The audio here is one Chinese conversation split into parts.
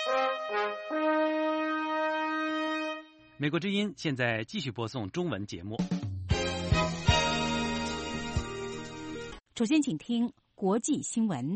美国之音现在继续播送中文节目。 首先，请听国际新闻。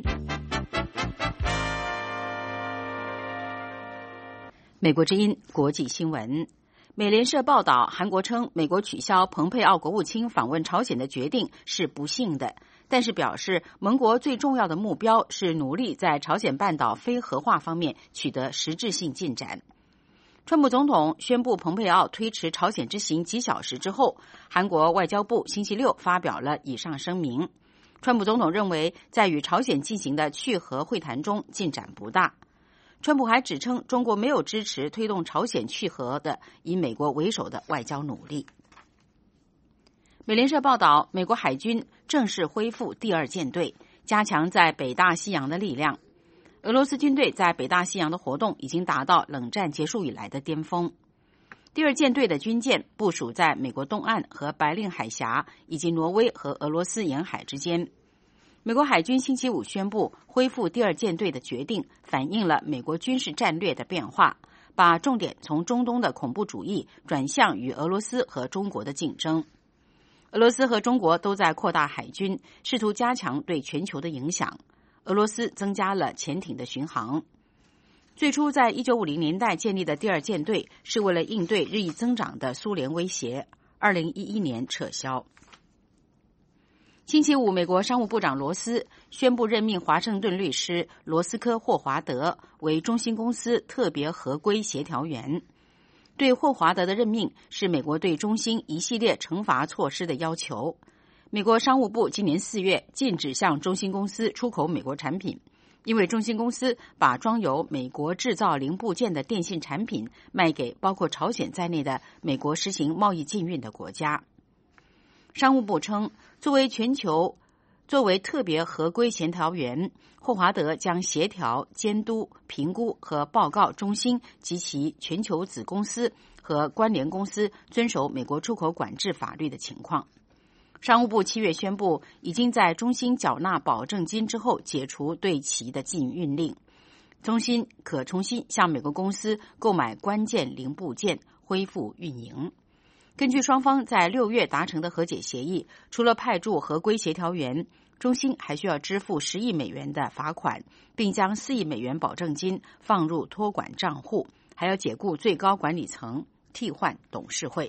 美国之音国际新闻。美联社报道，韩国称美国取消蓬佩奥国务卿访问朝鲜的决定是不幸的，但是表示盟国最重要的目标是努力在朝鲜半岛非核化方面取得实质性进展。川普总统宣布蓬佩奥推迟朝鲜之行几小时之后，韩国外交部星期六发表了以上声明。川普总统认为，在与朝鲜进行的去核会谈中进展不大。川普还指称，中国没有支持推动朝鲜去核的以美国为首的外交努力。美联社报道，美国海军正式恢复第二舰队，加强在北大西洋的力量。俄罗斯军队在北大西洋的活动已经达到冷战结束以来的巅峰。第二舰队的军舰部署在美国东岸和白令海峡以及挪威和俄罗斯沿海之间。美国海军星期五宣布恢复第二舰队的决定，反映了美国军事战略的变化，把重点从中东的恐怖主义转向与俄罗斯和中国的竞争。俄罗斯和中国都在扩大海军，试图加强对全球的影响。俄罗斯增加了潜艇的巡航。最初在1950年代建立的第二舰队是为了应对日益增长的苏联威胁，2011年撤销。星期五，美国商务部长罗斯宣布任命华盛顿律师罗斯科·霍华德为中兴公司特别合规协调员。对霍华德的任命是美国对中兴一系列惩罚措施的要求。美国商务部今年4月禁止向中兴公司出口美国产品，因为中兴公司把装有美国制造零部件的电信产品卖给包括朝鲜在内的美国实行贸易禁运的国家。商务部称，作为特别合规协调员，霍华德将协调、监督、评估和报告中兴及其全球子公司和关联公司遵守美国出口管制法律的情况。商务部7月宣布，已经在中兴缴纳保证金之后解除对其的禁运令。中兴可重新向美国公司购买关键零部件，恢复运营。根据双方在6月达成的和解协议，除了派驻合规协调员，中兴还需要支付10亿美元的罚款，并将4亿美元保证金放入托管账户，还要解雇最高管理层，替换董事会。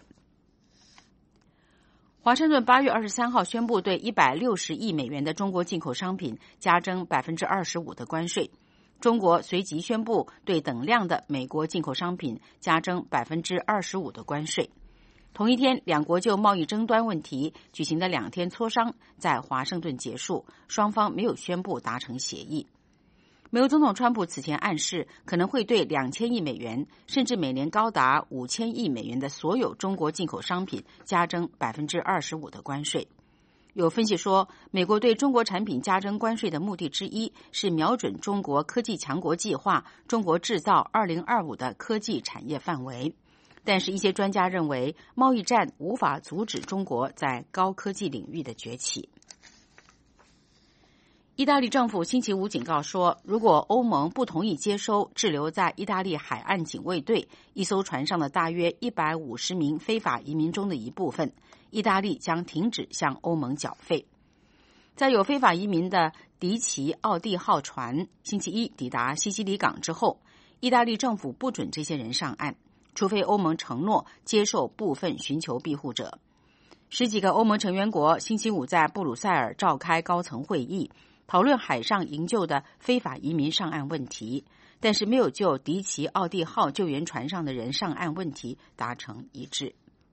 华盛顿8月23号宣布对160亿美元的中国进口商品加征 25% 的关税。中国随即宣布对等量的美国进口商品加征 25% 的关税。同一天，两国就贸易争端问题举行的2天磋商在华盛顿结束，双方没有宣布达成协议。美国总统川普此前暗示，可能会对2000亿美元甚至每年高达5000亿美元的所有中国进口商品加征 25% 的关税。有分析说，美国对中国产品加征关税的目的之一是瞄准中国科技强国计划中国制造2025的科技产业范围。但是一些专家认为，贸易战无法阻止中国在高科技领域的崛起。意大利政府星期五警告说，如果欧盟不同意接收滞留在意大利海岸警卫队一艘船上的大约150名非法移民中的一部分，意大利将停止向欧盟缴费。在有非法移民的迪奇奥蒂号船星期一抵达西西里港之后，意大利政府不准这些人上岸，除非欧盟承诺接受部分寻求庇护者。10几个欧盟成员国星期五在布鲁塞尔召开高层会议，讨论海上营救的非法移民上岸问题，但是没有就迪奇奥蒂号救援船上的人上岸问题达成一致。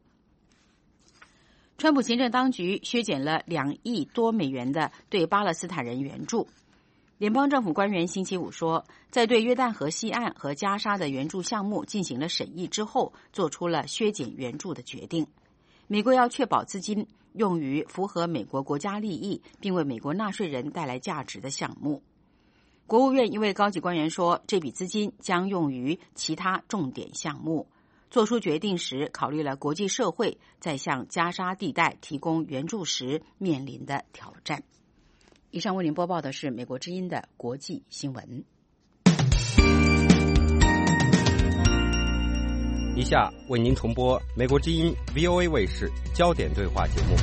川普行政当局削减了2亿多美元的对巴勒斯坦人援助。联邦政府官员星期五说，在对约旦河西岸和加沙的援助项目进行了审议之后，做出了削减援助的决定。美国要确保资金用于符合美国国家利益并为美国纳税人带来价值的项目。国务院一位高级官员说，这笔资金将用于其他重点项目。做出决定时考虑了国际社会在向加沙地带提供援助时面临的挑战。以上为您播报的是美国之音的国际新闻。 一下为您重播美国之音 VOA 卫视焦点对话节目。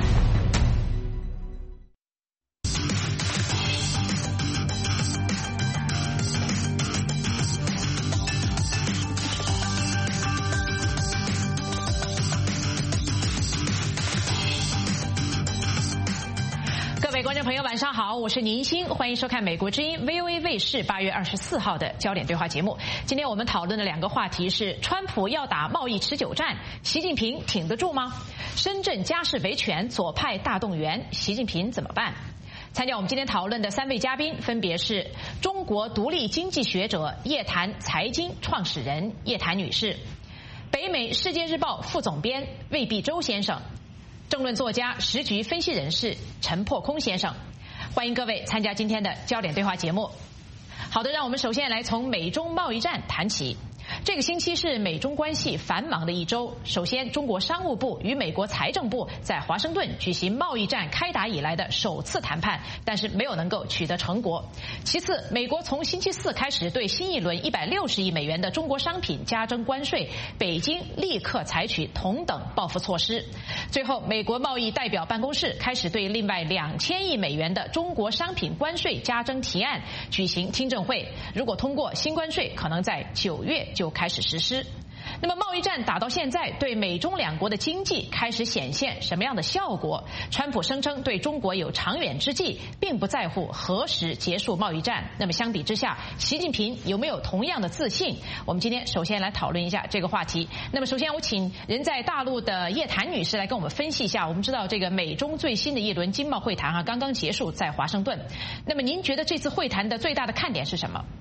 观众朋友晚上好，我是宁欣，欢迎收看美国之音 VOA 卫视8月24号的焦点对话节目。今天我们讨论的2个话题是：川普要打贸易持久战，习近平挺得住吗？深圳家事维权，左派大动员，习近平怎么办？参加我们今天讨论的3位嘉宾分别是中国独立经济学者叶檀财经创始人叶檀女士，北美世界日报副总编魏必洲先生，政论作家、时局分析人士陈破空先生，欢迎各位参加今天的焦点对话节目。好的，让我们首先来从美中贸易战谈起。这个星期是美中关系繁忙的一周。首先，中国商务部与美国财政部在华盛顿举行贸易战开打以来的首次谈判，但是没有能够取得成果。其次，美国从星期4开始对新一轮160亿美元的中国商品加征关税，北京立刻采取同等报复措施。最后，美国贸易代表办公室开始对另外2000亿美元的中国商品关税加征提案举行听证会，如果通过，新关税可能在9月就开始实施。那么贸易战打到现在，对美中2国的经济开始显现什么样的效果？川普声称对中国有长远之计，并不在乎何时结束贸易战。那么相比之下，习近平有没有同样的自信？我们今天首先来讨论一下这个话题。那么首先我请人在大陆的叶檀女士来跟我们分析一下。我们知道这个美中最新的一轮经贸会谈刚刚结束在华盛顿。那么您觉得这次会谈的最大的看点是什么？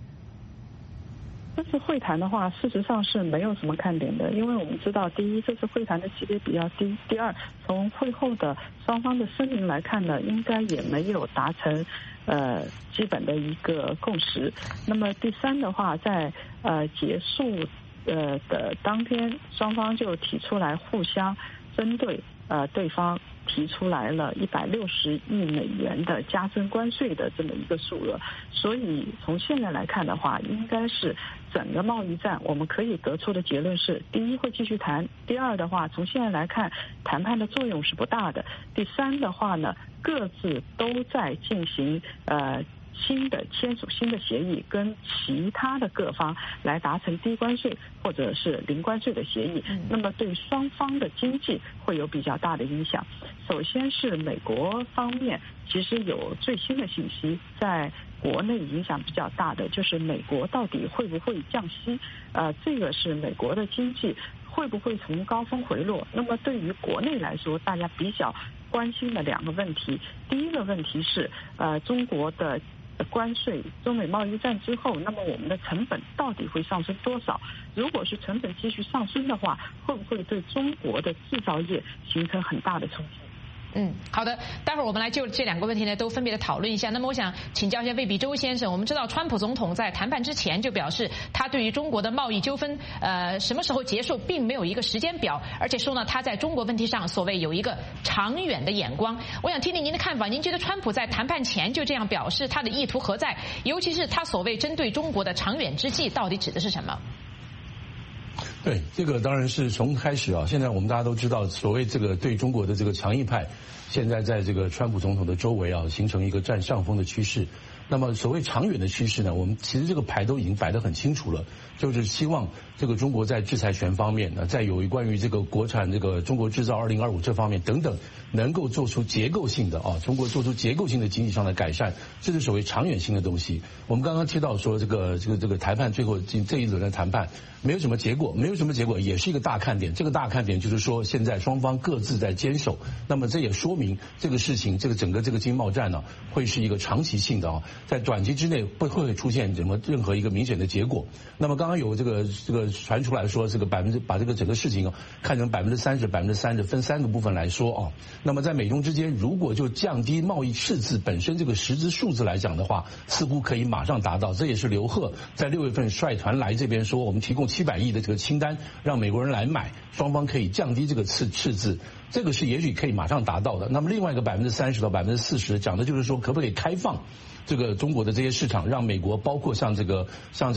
这次会谈的话，事实上是没有什么看点的，因为我们知道，第一，这次会谈的级别比较低；第二，从会后的双方的声明来看呢，应该也没有达成基本的一个共识。那么第三的话，在结束的当天，双方就提出来互相针对对方提出来了160亿美元的加征关税的这么一个数额，所以从现在来看的话，应该是整个贸易战我们可以得出的结论是：第一，会继续谈；第二的话，从现在来看，谈判的作用是不大的；第三的话呢，各自都在进行签署新的协议，跟其他的各方来达成低关税或者是零关税的协议，那么对双方的经济会有比较大的影响。首先是美国方面，其实有最新的信息，在国内影响比较大的就是美国到底会不会降息，这个是美国的经济会不会从高峰回落。那么对于国内来说，大家比较关心的2个问题，第一个问题是中国的关税，中美贸易战之后，那么我们的成本到底会上升多少？如果是成本继续上升的话，会不会对中国的制造业形成很大的冲击？ 好的，待会儿我们来就这2个问题呢都分别的讨论一下。那么我想请教一下魏必洲先生，我们知道川普总统在谈判之前就表示，他对于中国的贸易纠纷什么时候结束并没有一个时间表，而且说呢他在中国问题上所谓有一个长远的眼光。我想听听您的看法，您觉得川普在谈判前就这样表示，他的意图何在？尤其是他所谓针对中国的长远之计到底指的是什么？ 对，这个当然是从开始啊。现在我们大家都知道，所谓这个对中国的这个强硬派，现在在这个川普总统的周围形成一个占上风的趋势。那么所谓长远的趋势呢，我们其实这个牌都已经摆得很清楚了，就是希望这个中国在制裁权方面呢，在有关于这个国产这个中国制造2025这方面等等，能够做出结构性的中国做出结构性的经济上的改善，这是所谓长远性的东西。我们刚刚提到说这个谈判最后这一轮的谈判没有什么结果，也是一个大看点。这个大看点就是说，现在双方各自在坚守，那么这也说明这个事情，这个整个这个经贸战呢，会是一个长期性的在短期之内不会出现任何一个明显的结果。那么刚刚有这个传出来说，把这个整个事情看成30%分3个部分来说那么在美中之间，如果就降低贸易赤字本身这个实质数字来讲的话，似乎可以马上达到。这也是刘鹤在6月份率团来这边说，我们提供700亿的这个清单，让美国人来买，双方可以降低这个赤字。这个是也许可以马上达到的。那么另外一个30%到40%讲的就是说，可不可以开放这个中国的这些市场，让美国包括像这个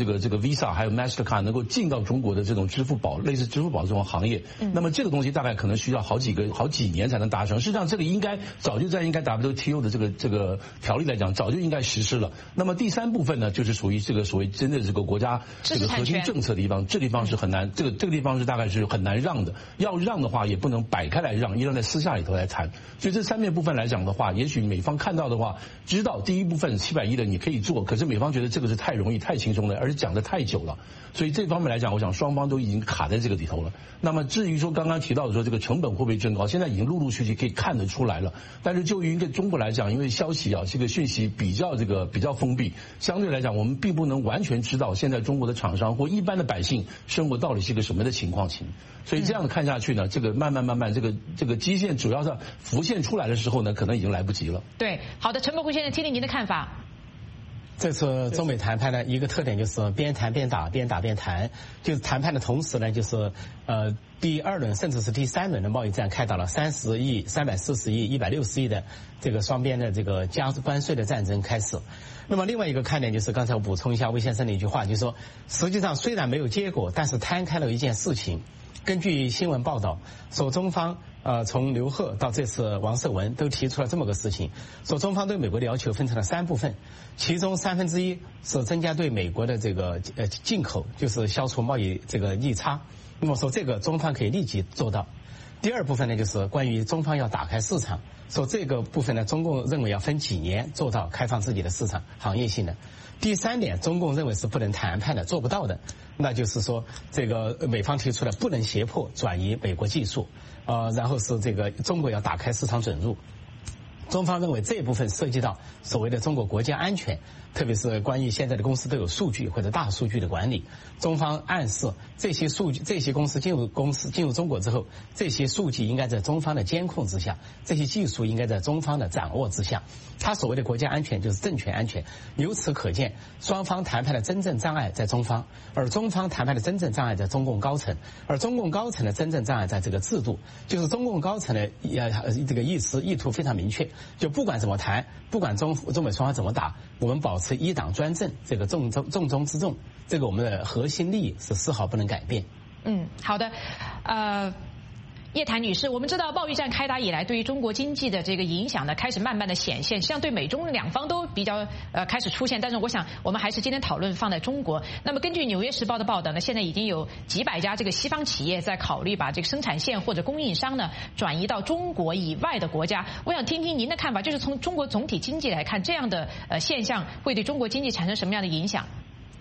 Visa 还有 Mastercard 能够进到中国的这种支付宝类似支付宝这种行业。那么这个东西大概可能需要好几年才能达成。事实上，这个应该早就在WTO 的这个条例来讲，早就应该实施了。那么第三部分呢，就是属于这个所谓真的这个国家这个核心政策的地方，这地方是很难，这个地方是大概是很难让的。要让的话，也不能摆开来让，一定要在私下里头来谈。所以这三面部分来讲的话，也许美方看到的话，知道第一部分700亿的你可以做，可是美方觉得这个是太容易、太轻松了，而且讲得太久了。所以这方面来讲，我想双方都已经卡在这个里头了。那么至于说刚刚提到的说这个成本会不会增高，现在已经陆陆续续可以看得出来了。但是就于一个中国来讲，因为消息这个讯息比较封闭，相对来讲我们并不能完全知道现在中国的厂商或一般的百姓生活到底是一个什么的情况。所以这样的看下去呢，这个慢慢这个基线主要是浮现出来的时候呢，可能已经来不及了。 对，好的，陈伯坤先生，听听您的看法。 这次中美谈判呢，一个特点就是边谈边打，边打边谈。就是谈判的同时呢，就是第2轮甚至是第3轮的贸易战开打了，30亿、340亿、160亿的这个双边的这个加关税的战争开始。那么另外一个看点就是刚才我补充一下魏先生的一句话，就是说实际上虽然没有结果，但是摊开了一件事情。根据新闻报道说，中方从刘鹤到这次王社文都提出了这么个事情，说中方对美国的要求分成了3部分，其中1/3是增加对美国的这个进口，就是消除贸易这个逆差。那么说这个中方可以立即做到。第2部分呢，就是关于中方要打开市场，说这个部分呢，中共认为要分几年做到开放自己的市场，行业性的。第3点，中共认为是不能谈判的，做不到的，那就是说这个美方提出的不能胁迫转移美国技术，然后是这个中国要打开市场准入。中方认为这一部分涉及到所谓的中国国家安全，特别是关于现在的公司都有数据或者大数据的管理，中方暗示这些数据，这些公司进入中国之后，这些数据应该在中方的监控之下，这些技术应该在中方的掌握之下。他所谓的国家安全就是政权安全。由此可见，双方谈判的真正障碍在中方，而中方谈判的真正障碍在中共高层，而中共高层的真正障碍在这个制度，就是中共高层的这个意图非常明确，就不管怎么谈，不管中美双方怎么打，我们保持一党专政，这个重中之重，这个我们的核心利益是丝毫不能改变。 好的，叶檀女士，我们知道贸易战开打以来，对于中国经济的这个影响呢，开始慢慢的显现，实际上对美中两方都比较开始出现。但是我想，我们还是今天讨论放在中国。那么根据《纽约时报》的报道呢，现在已经有几百家这个西方企业在考虑把这个生产线或者供应商呢转移到中国以外的国家。我想听听您的看法，就是从中国总体经济来看，这样的现象会对中国经济产生什么样的影响？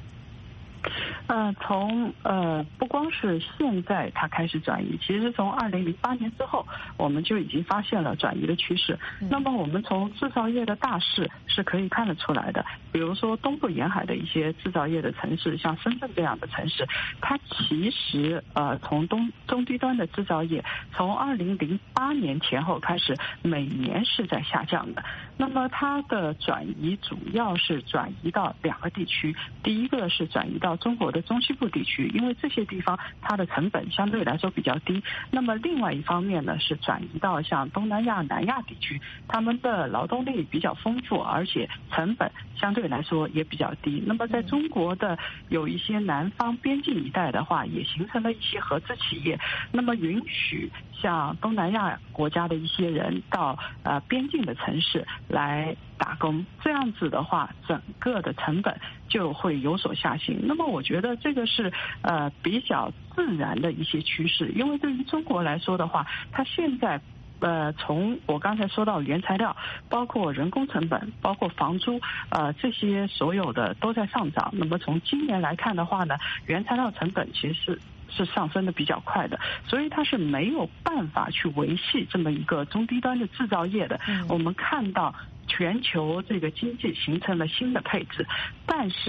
不光是现在它开始转移，其实从2008年之后，我们就已经发现了转移的趋势。那么我们从制造业的大势是可以看得出来的，比如说东部沿海的一些制造业的城市，像深圳这样的城市，它其实从中低端的制造业，从2008年前后开始，每年是在下降的。那么它的转移主要是转移到2个地区，第一个是转移到中国的中西部地区，因为这些地方它的成本相对来说比较低。那么另外一方面呢，是转移到像东南亚、南亚地区，他们的劳动力比较丰富，而且成本相对来说也比较低。那么在中国的有一些南方边境一带的话，也形成了一些合资企业，那么允许像东南亚国家的一些人到边境的城市来打工，这样子的话，整个的成本就会有所下行。那么我觉得这个是比较自然的一些趋势，因为对于中国来说的话，它现在从我刚才说到原材料，包括人工成本，包括房租，这些所有的都在上涨。那么从今年来看的话呢，原材料成本其实是上升的比较快的，所以它是没有办法去维系这么一个中低端的制造业的。我们看到全球这个经济形成了新的配置，但是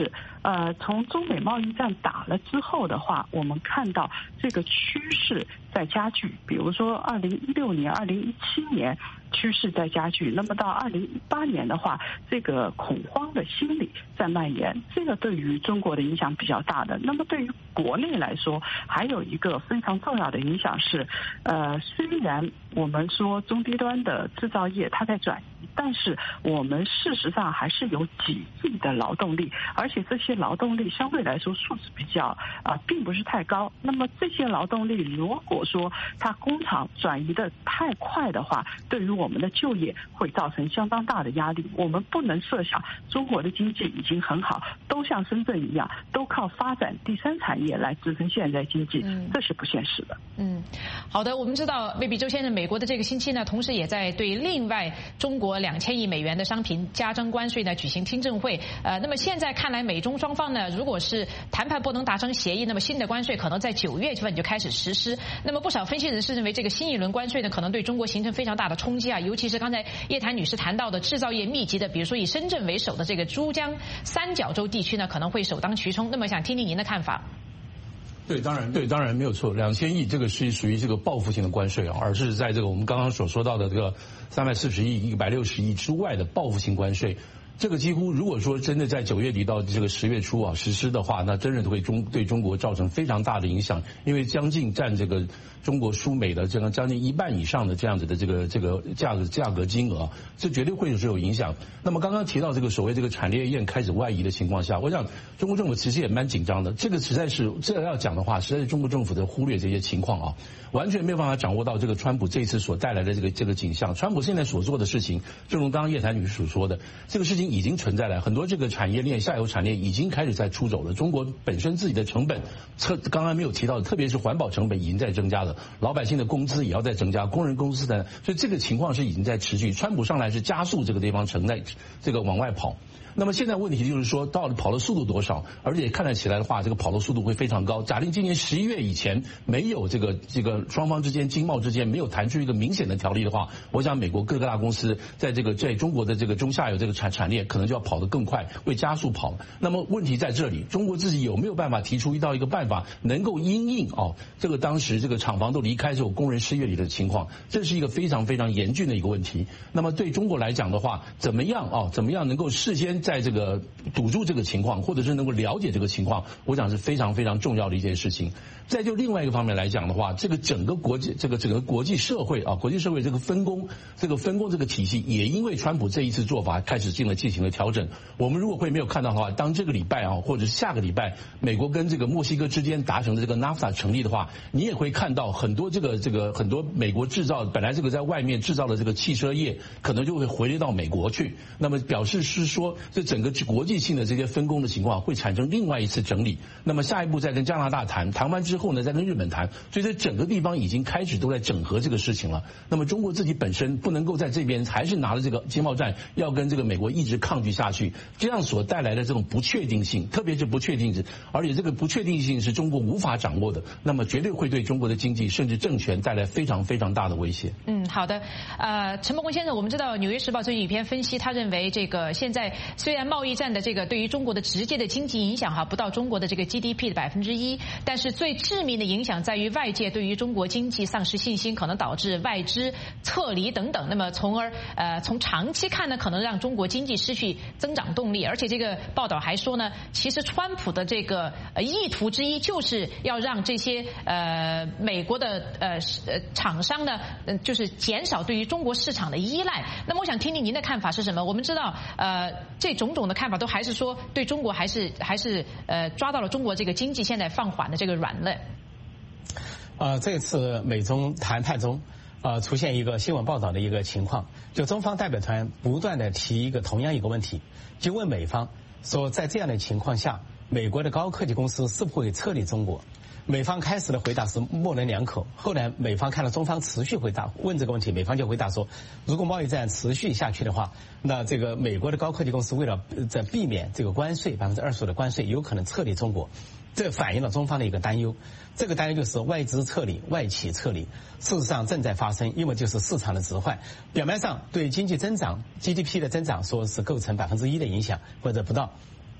从中美贸易战打了之后的话，我们看到这个趋势在加剧。比如说2016年、2017年趋势在加剧，那么到2018年的话，这个恐慌的心理在蔓延，这个对于中国的影响比较大的。那么对于国内来说，还有一个非常重要的影响是，虽然我们说中低端的制造业它在转移，但是我们事实上还是有几亿的劳动力，而且这些劳动力相对来说素质比较并不是太高。那么这些劳动力如果说它工厂转移的太快的话，对于我们的就业会造成相当大的压力。我们不能设想中国的经济已经很好，都像深圳一样，都靠发展第三产业来支撑现在经济，这是不现实的。 好的，我们知道魏比周先生，美国的这个星期呢，同时也在对另外中国2000亿美元的商品加征关税呢举行听证会。那么现在看来，美中双方呢，如果是谈判不能达成协议，那么新的关税可能在9月份就开始实施。那么不少分析人士认为，这个新一轮关税呢，可能对中国形成非常大的冲击啊，尤其是刚才叶檀女士谈到的制造业密集的，比如说以深圳为首的这个珠江三角洲地区呢，可能会首当其冲。那么想听听您的看法。 对，当然没有错。2000亿这个是属于这个报复性的关税啊，而是在这个我们刚刚所说到的这个340亿、160亿之外的报复性关税。这个几乎如果说真的在9月底到这个10月初啊实施的话，那真的会对中国造成非常大的影响，因为将近占这个中国输美的这个将近1半以上的这样子的这个价格金额，这绝对会是有影响。那么刚刚提到这个所谓这个产业链开始外移的情况下，我想中国政府其实也蛮紧张的。这个实在是这要讲的话，实在是中国政府在忽略这些情况啊，完全没有办法掌握到这个川普这次所带来的这个景象。川普现在所做的事情，正如刚刚叶檀女士所说的，这个事情已经存在了，很多这个产业链下游产业已经开始在出走了。中国本身自己的成本，刚刚没有提到的，特别是环保成本已经在增加了，老百姓的工资也要在增加，工人工资的，所以这个情况是已经在持续。川普上来是加速这个地方这个往外跑。那么现在问题就是说，到底跑的速度多少？而且看得起来的话，这个跑的速度会非常高。假定今年11月以前没有这个双方之间经贸之间没有谈出一个明显的条例的话，我想美国各个大公司在中国的这个中下游这个产业可能就要跑得更快，会加速跑。那么问题在这里，中国自己有没有办法提出一个办法，能够因应这个当时这个厂房都离开之后工人失业率的情况，这是一个非常非常严峻的一个问题。那么对中国来讲的话，怎么样能够事先在这个堵住这个情况，或者是能够了解这个情况，我想是非常非常重要的一件事情。再就另外一个方面来讲的话，这个整个国际社会这个分工这个体系，也因为川普这一次做法开始进行了调整。我们如果会没有看到的话，当这个礼拜或者是下个礼拜，美国跟这个墨西哥之间达成的这个 NAFTA 成立的话，你也会看到很多很多美国制造本来这个在外面制造的这个汽车业，可能就会回流到美国去。那么表示是说，这整个国际性的这些分工的情况会产生另外一次整理。那么下一步再跟加拿大谈完之后呢，再跟日本谈。所以在整个地方已经开始都在整合这个事情了。那么中国自己本身不能够在这边还是拿了这个经贸战要跟这个美国一直抗拒下去，这样所带来的这种不确定性，特别是不确定性，而且这个不确定性是中国无法掌握的，那么绝对会对中国的经济甚至政权带来非常非常大的威胁。 好的。陈伯公先生，我们知道《纽约时报》最近有一篇分析，他认为这个现在虽然贸易战的这个对于中国的直接的经济影响不到中国的这个 GDP 的1%，但是最致命的影响在于外界对于中国经济丧失信心，可能导致外资撤离等等。那么从而从长期看呢，可能让中国经济失去增长动力。而且这个报道还说呢，其实川普的这个意图之一就是要让这些美国的厂商呢，就是减少对于中国市场的依赖。那么我想听听您的看法是什么？我们知道这种种的看法都还是说对中国还是抓到了中国这个经济现在放缓的这个软肋。 这次美中谈判中出现一个新闻报道的一个情况，就中方代表团不断的提同样一个问题，就问美方说，在这样的情况下，美国的高科技公司是不会撤离中国。美方开始的回答是模棱两可，后来美方看到中方持续回答问这个问题，美方就回答说，如果贸易战持续下去的话，那这个美国的高科技公司为了在避免这个关税25%的关税，有可能撤离中国。这反映了中方的一个担忧，这个担忧就是外资撤离、外企撤离，事实上正在发生，因为就是市场的直坏。表面上对经济增长 GDP 的增长说是构成1%的影响或者不到，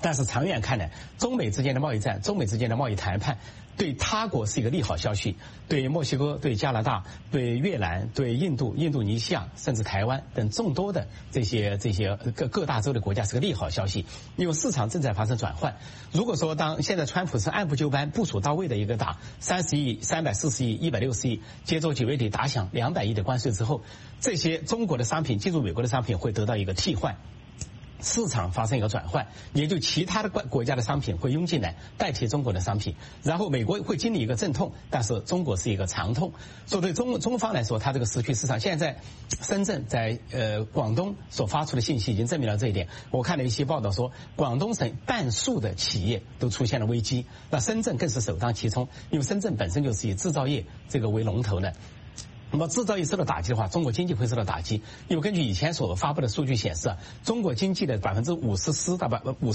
但是长远看呢，中美之间的贸易战、中美之间的贸易谈判，对他国是一个利好消息，对墨西哥、对加拿大、对越南、对印度、印度尼西亚，甚至台湾等众多的这些各大洲的国家是个利好消息，因为市场正在发生转换。如果说当现在川普是按部就班、部署到位的一个打30亿、340亿、160亿，接着9月底打响200亿的关税之后，这些中国的商品进入美国的商品会得到一个替换。市场发生一个转换，也就其他的国家的商品会涌进来代替中国的商品，然后美国会经历一个阵痛，但是中国是一个长痛。所以对中方来说，它这个时区市场，现在深圳在广东所发出的信息已经证明了这一点。我看了一些报道说，广东省半数的企业都出现了危机，那深圳更是首当其冲，因为深圳本身就是以制造业这个为龙头的。那么制造业受到打击的话，中国经济会受到打击。因为根据以前所发布的数据显示，中国经济的54%到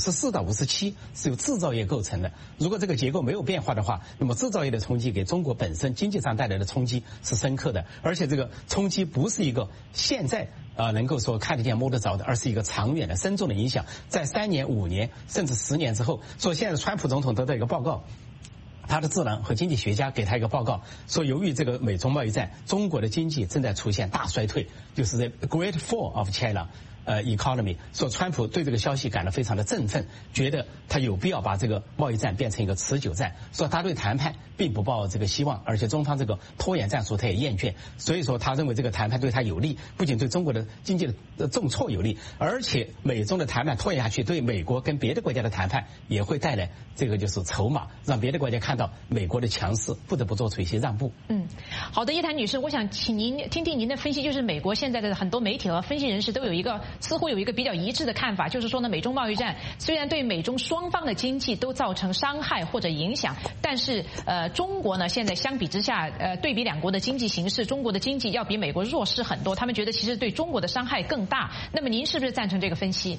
57%是由制造业构成的。如果这个结构没有变化的话，那么制造业的冲击给中国本身经济上带来的冲击是深刻的，而且这个冲击不是一个现在能够说看得见摸得着的，而是一个长远的深重的影响，在3年、5年甚至10年之后。所以现在川普总统得到一个报告。他的智囊和经济学家给他一个报告，说由于这个美中贸易战，中国的经济正在出现大衰退，就是 the Great Fall of China economy。说川普对这个消息感到非常的振奋，觉得他有必要把这个贸易战变成一个持久战。说他对谈判并不抱这个希望，而且中方这个拖延战术他也厌倦，所以说他认为这个谈判对他有利，不仅对中国的经济的重挫有利，而且美中的谈判拖延下去，对美国跟别的国家的谈判也会带来这个就是筹码，让别的国家看到美国的强势，不得不做出一些让步。 好的，叶檀女士，我想请您听听您的分析，就是美国现在的很多媒体和分析人士都似乎有一个比较一致的看法，就是说呢，美中贸易战虽然对美中双方的经济都造成伤害或者影响，但是中国呢现在相比之下，对比两国的经济形势，中国的经济要比美国弱势很多，他们觉得其实对中国的伤害更大。那么您是不是赞成这个分析？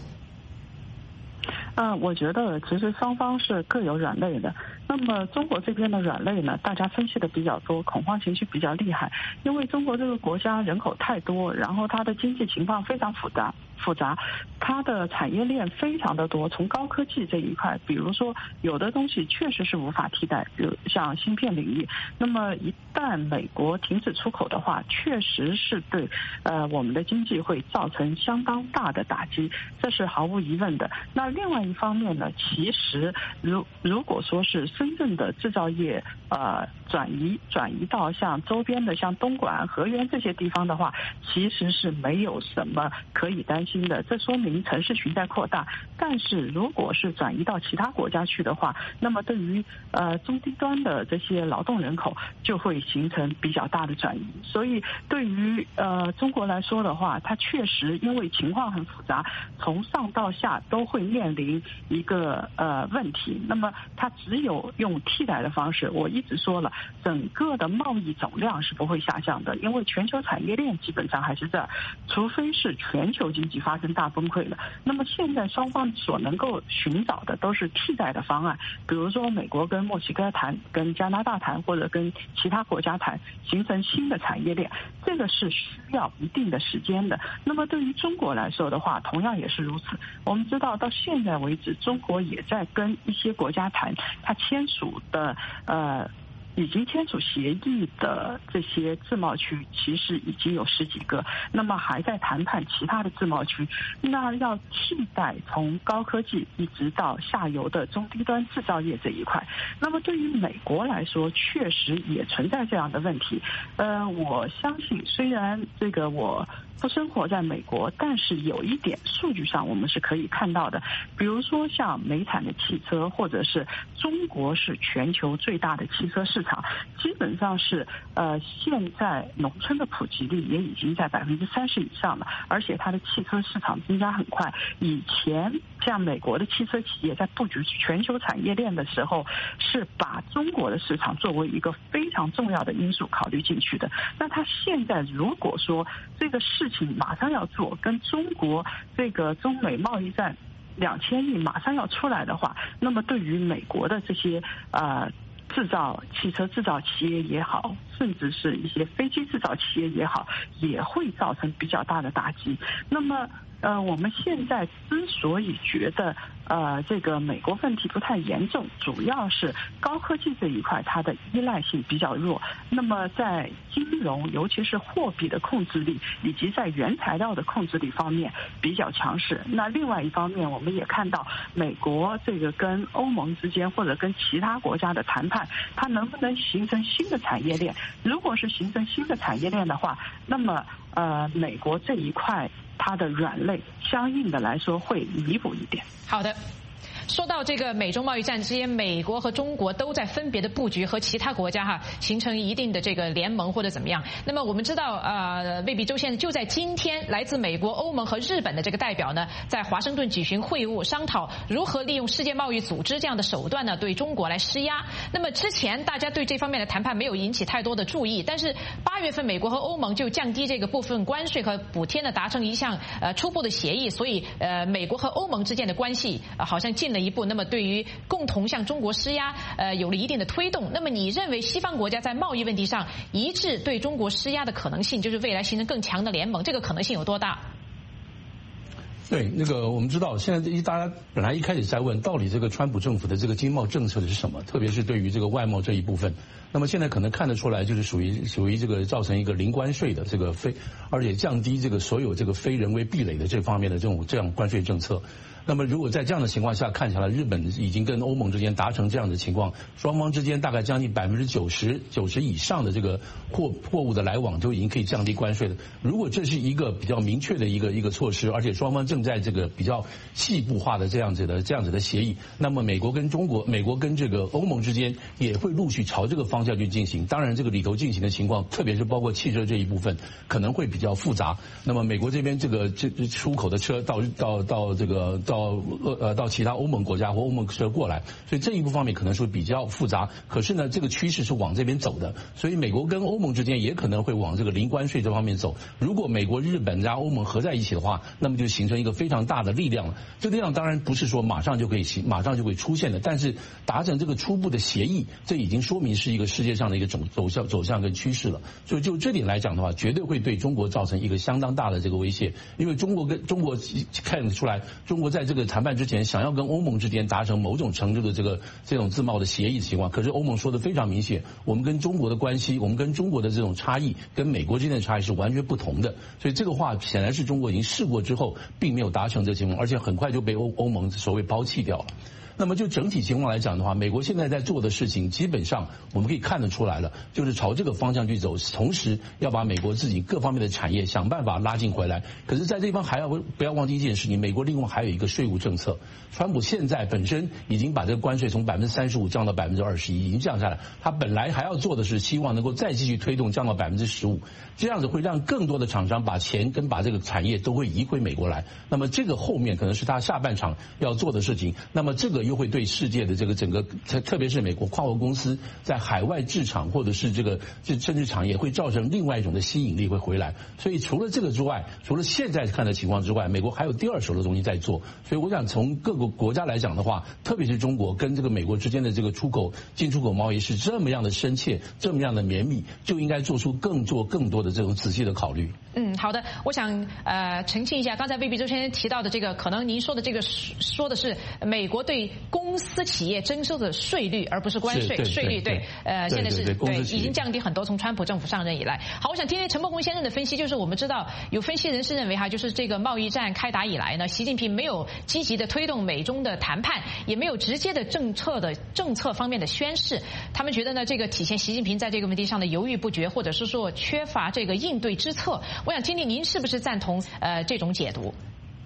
我觉得其实双方是各有软肋的。那么中国这边的软肋呢，大家分析的比较多，恐慌情绪比较厉害。因为中国这个国家人口太多，然后它的经济情况非常复杂，它的产业链非常的多。从高科技这一块，比如说有的东西确实是无法替代，比如像芯片领域。那么一旦美国停止出口的话，确实是对我们的经济会造成相当大的打击，这是毫无疑问的。那另外一方面呢，其实如果说是深圳的制造业转移到像周边的像东莞、河源这些地方的话，其实是没有什么可以担心的。这说明城市群在扩大。但是如果是转移到其他国家去的话，那么对于中低端的这些劳动人口就会形成比较大的转移。所以对于中国来说的话，它确实因为情况很复杂，从上到下都会面临一个问题。那么它只有用替代的方式。我一直说了，整个的贸易总量是不会下降的，因为全球产业链基本上还是在，除非是全球经济发生大崩溃了。那么现在双方所能够寻找的都是替代的方案，比如说美国跟墨西哥谈，跟加拿大谈，或者跟其他国家谈，形成新的产业链，这个是需要一定的时间的。那么对于中国来说的话，同样也是如此。我们知道到现在为止，中国也在跟一些国家谈，它签署的已经签署协议的这些自贸区其实已经有10几个，那么还在谈判其他的自贸区。那要替代从高科技一直到下游的中低端制造业这一块，那么对于美国来说确实也存在这样的问题。我相信虽然这个我不生活在美国，但是有一点数据上我们是可以看到的，比如说像美产的汽车，或者是中国是全球最大的汽车市场，基本上是现在农村的普及率也已经在30%以上了，而且它的汽车市场增加很快。以前像美国的汽车企业在布局全球产业链的时候，是把中国的市场作为一个非常重要的因素考虑进去的。那它现在如果说这个事情马上要做，跟中国这个中美贸易战2000亿马上要出来的话，那么对于美国的这些汽车制造企业也好，甚至是一些飞机制造企业也好，也会造成比较大的打击。那么我们现在之所以觉得这个美国问题不太严重，主要是高科技这一块它的依赖性比较弱，那么在金融尤其是货币的控制力以及在原材料的控制力方面比较强势。那另外一方面，我们也看到美国这个跟欧盟之间或者跟其他国家的谈判，它能不能形成新的产业链？如果是形成新的产业链的话，那么美国这一块它的软肋相应的来说会弥补一点。 好的。说到这个美中贸易战之间，美国和中国都在分别的布局和其他国家形成一定的这个联盟或者怎么样。那么我们知道魏必洲先生就在今天，来自美国、欧盟和日本的这个代表呢，在华盛顿举行会晤，商讨如何利用世界贸易组织这样的手段呢，对中国来施压。那么之前大家对这方面的谈判没有引起太多的注意，但是8月份美国和欧盟就降低这个部分关税和补贴呢，达成一项初步的协议，所以美国和欧盟之间的关系好像进了一步，那么对于共同向中国施压有了一定的推动。那么你认为西方国家在贸易问题上一致对中国施压的可能性，就是未来形成更强的联盟，这个可能性有多大？ 对，我们知道现在大家本来一开始在问到底这个川普政府的这个经贸政策的是什么，特别是对于这个外贸这一部分，那么现在可能看得出来，就是属于这个造成一个零关税的这个而且降低这个所有这个非人为壁垒的这方面的这样关税政策。那么如果在这样的情况下看起来，日本已经跟欧盟之间达成这样的情况，双方之间大概将近90%以上的这个货物的来往都已经可以降低关税了。如果这是一个比较明确的一个措施，而且双方正在这个比较细部化的这样子的协议，那么美国跟这个欧盟之间也会陆续朝这个方向去进行。当然这个里头进行的情况，特别是包括汽车这一部分可能会比较复杂。那么美国这边这出口的车到其他欧盟国家或欧盟车过来，所以这一部方面可能是比较复杂。可是呢，这个趋势是往这边走的，所以美国跟欧盟之间也可能会往这个零关税这方面走。如果美国、日本加欧盟合在一起的话，那么就形成一个非常大的力量了。这个力量当然不是说马上就会出现的，但是达成这个初步的协议，这已经说明是一个世界上的一个走向跟趋势了。所以就这点来讲的话，绝对会对中国造成一个相当大的这个威胁，因为中国看得出来，中国在这个谈判之前想要跟欧盟之间达成某种程度的这种自贸的协议的情况，可是欧盟说的非常明显，我们跟中国的关系，我们跟中国的这种差异跟美国之间的差异是完全不同的，所以这个话显然是中国已经试过之后并没有达成这个情况，而且很快就被欧盟所谓抛弃掉了。那么就整体情况来讲的话，美国现在在做的事情基本上我们可以看得出来了，就是朝这个方向去走，同时要把美国自己各方面的产业想办法拉进回来。可是在这地方还要不要忘记一件事情，美国另外还有一个税务政策，川普现在本身已经把这个关税从35%降到21%，已经降下来，他本来还要做的是希望能够再继续推动降到15%，这样子会让更多的厂商把钱跟把这个产业都会移回美国来。那么这个后面可能是他下半场要做的事情，那么这个又会对世界的这个整个，特别是美国跨国公司在海外置厂或者是甚至产业会造成另外一种的吸引力会回来。所以除了这个之外，除了现在看的情况之外，美国还有第二手的东西在做。所以我想从各个国家来讲的话，特别是中国跟这个美国之间的这个进出口贸易是这么样的深切，这么样的绵密，就应该做出更多的这种仔细的考虑。 好的，我想澄清一下，刚才魏必洲先生提到的这个，可能您说的这个说的是美国对公司企业征收的税率，而不是关税。税率对，现在是对已经降低很多，从川普政府上任以来。好，我想听听陈伯宏先生的分析，就是我们知道有分析人士认为就是这个贸易战开打以来呢，习近平没有积极的推动美中的谈判，也没有直接的政策方面的宣示。他们觉得呢，这个体现习近平在这个问题上的犹豫不决，或者是说缺乏这个应对之策。我想听听您是不是赞同这种解读？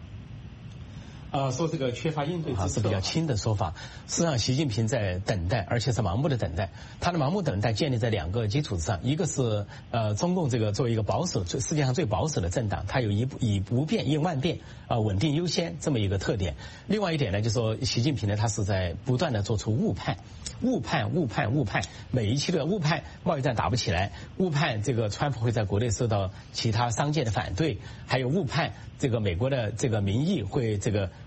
说这个缺乏应对之策是比较轻的说法。实际上，习近平在等待，而且是盲目的等待。他的盲目等待建立在两个基础之上，一个是中共这个作为一个保守，世界上最保守的政党，它有以不变应万变稳定优先这么一个特点。另外一点呢，就是说习近平呢，他是在不断的做出误判，每一期的误判贸易战打不起来，误判这个川普会在国内受到其他商界的反对，还有误判这个美国的这个民意会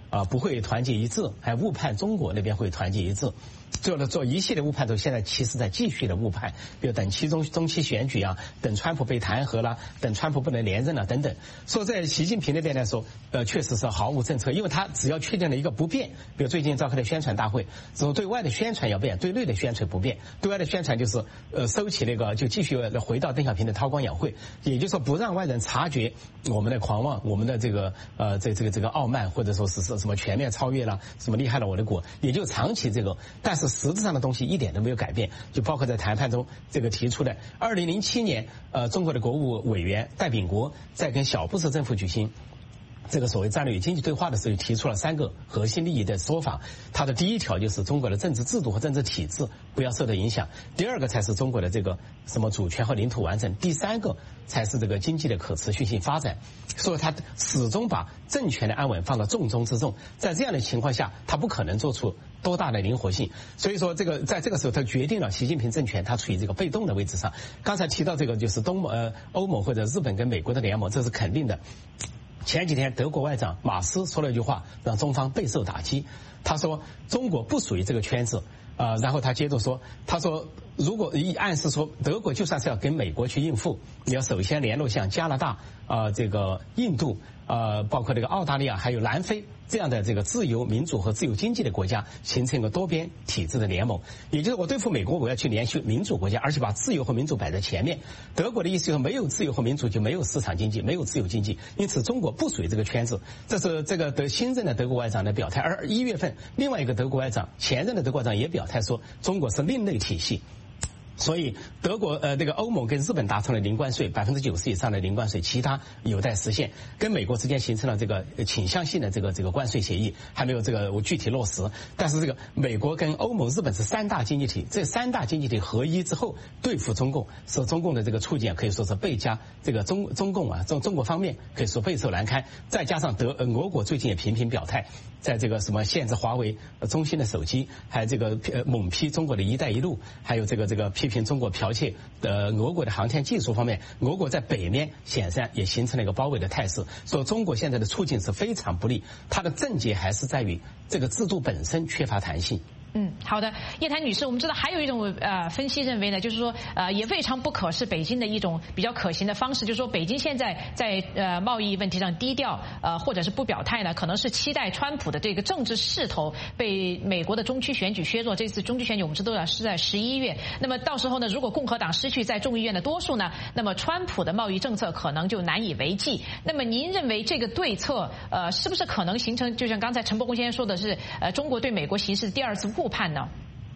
不会团结一致，还误判中国那边会团结一致。做一系列误判都现在其实在继续的误判，比如等中期选举啊，等川普被弹劾了，等川普不能连任了等等。说在习近平那边来说，确实是毫无政策，因为他只要确定了一个不变，比如最近召开的宣传大会，只有对外的宣传要变，对内的宣传不变。对外的宣传就是收起那个，就继续回到邓小平的韬光养晦，也就是说不让外人察觉我们的狂妄，我们的这个傲慢，或者说是什么全面超越了，什么厉害了我的国，也就长期这个，但是实质上的东西一点都没有改变，就包括在谈判中这个提出的2007年，中国的国务委员戴秉国在跟小布什政府举行这个所谓战略与经济对话的时候，提出了3个核心利益的说法。它的第一条就是中国的政治制度和政治体制不要受到影响，第2个才是中国的这个什么主权和领土完整，第3个才是这个经济的可持续性发展。所以他始终把政权的安稳放到重中之重，在这样的情况下，他不可能做出多大的灵活性。所以说在这个时候，他决定了习近平政权他处于这个被动的位置上。刚才提到这个就是欧盟或者日本跟美国的联盟，这是肯定的。前几天德国外长马斯说了一句话，让中方备受打击。他说中国不属于这个圈子，然后他接着说，他说如果暗示说德国就算是要跟美国去应付，你要首先联络像加拿大、这个印度、包括这个澳大利亚还有南非这样的这个自由民主和自由经济的国家，形成一个多边体制的联盟。也就是我对付美国，我要去联系民主国家，而且把自由和民主摆在前面。德国的意思就是没有自由和民主就没有市场经济，没有自由经济，因此中国不属于这个圈子。这是这个新任的德国外长的表态。而1月份另外一个德国外长，前任的德国外长也表态说，中国是另类体系。所以德国这个欧盟跟日本达成了零关税，90%以上的零关税，其他有待实现。跟美国之间形成了这个倾向性的这个关税协议，还没有这个具体落实。但是这个美国跟欧盟、日本是3大经济体，这3大经济体合一之后对付中共，使中共的这个处境可以说是倍加这个中国方面可以说备受难堪。再加上俄国最近也频频表态，在这个什么限制华为、中兴的手机，还有这个猛批中国的一带一路，还有这个批评中国剽窃俄国的航天技术方面，俄国在北面显然也形成了一个包围的态势。所以中国现在的处境是非常不利，它的症结还是在于这个制度本身缺乏弹性。 好的，叶檀女士，我们知道还有一种分析认为呢，就是说也未尝不可是北京的一种比较可行的方式，就是说北京现在在贸易问题上低调或者是不表态呢，可能是期待川普的这个政治势头被美国的中期选举削弱。这次中期选举我们知道是在11月，那么到时候呢，如果共和党失去在众议院的多数呢，那么川普的贸易政策可能就难以为继。那么您认为这个对策是不是可能形成就像刚才陈伯公先生说的是中国对美国形势的第2次误判呢？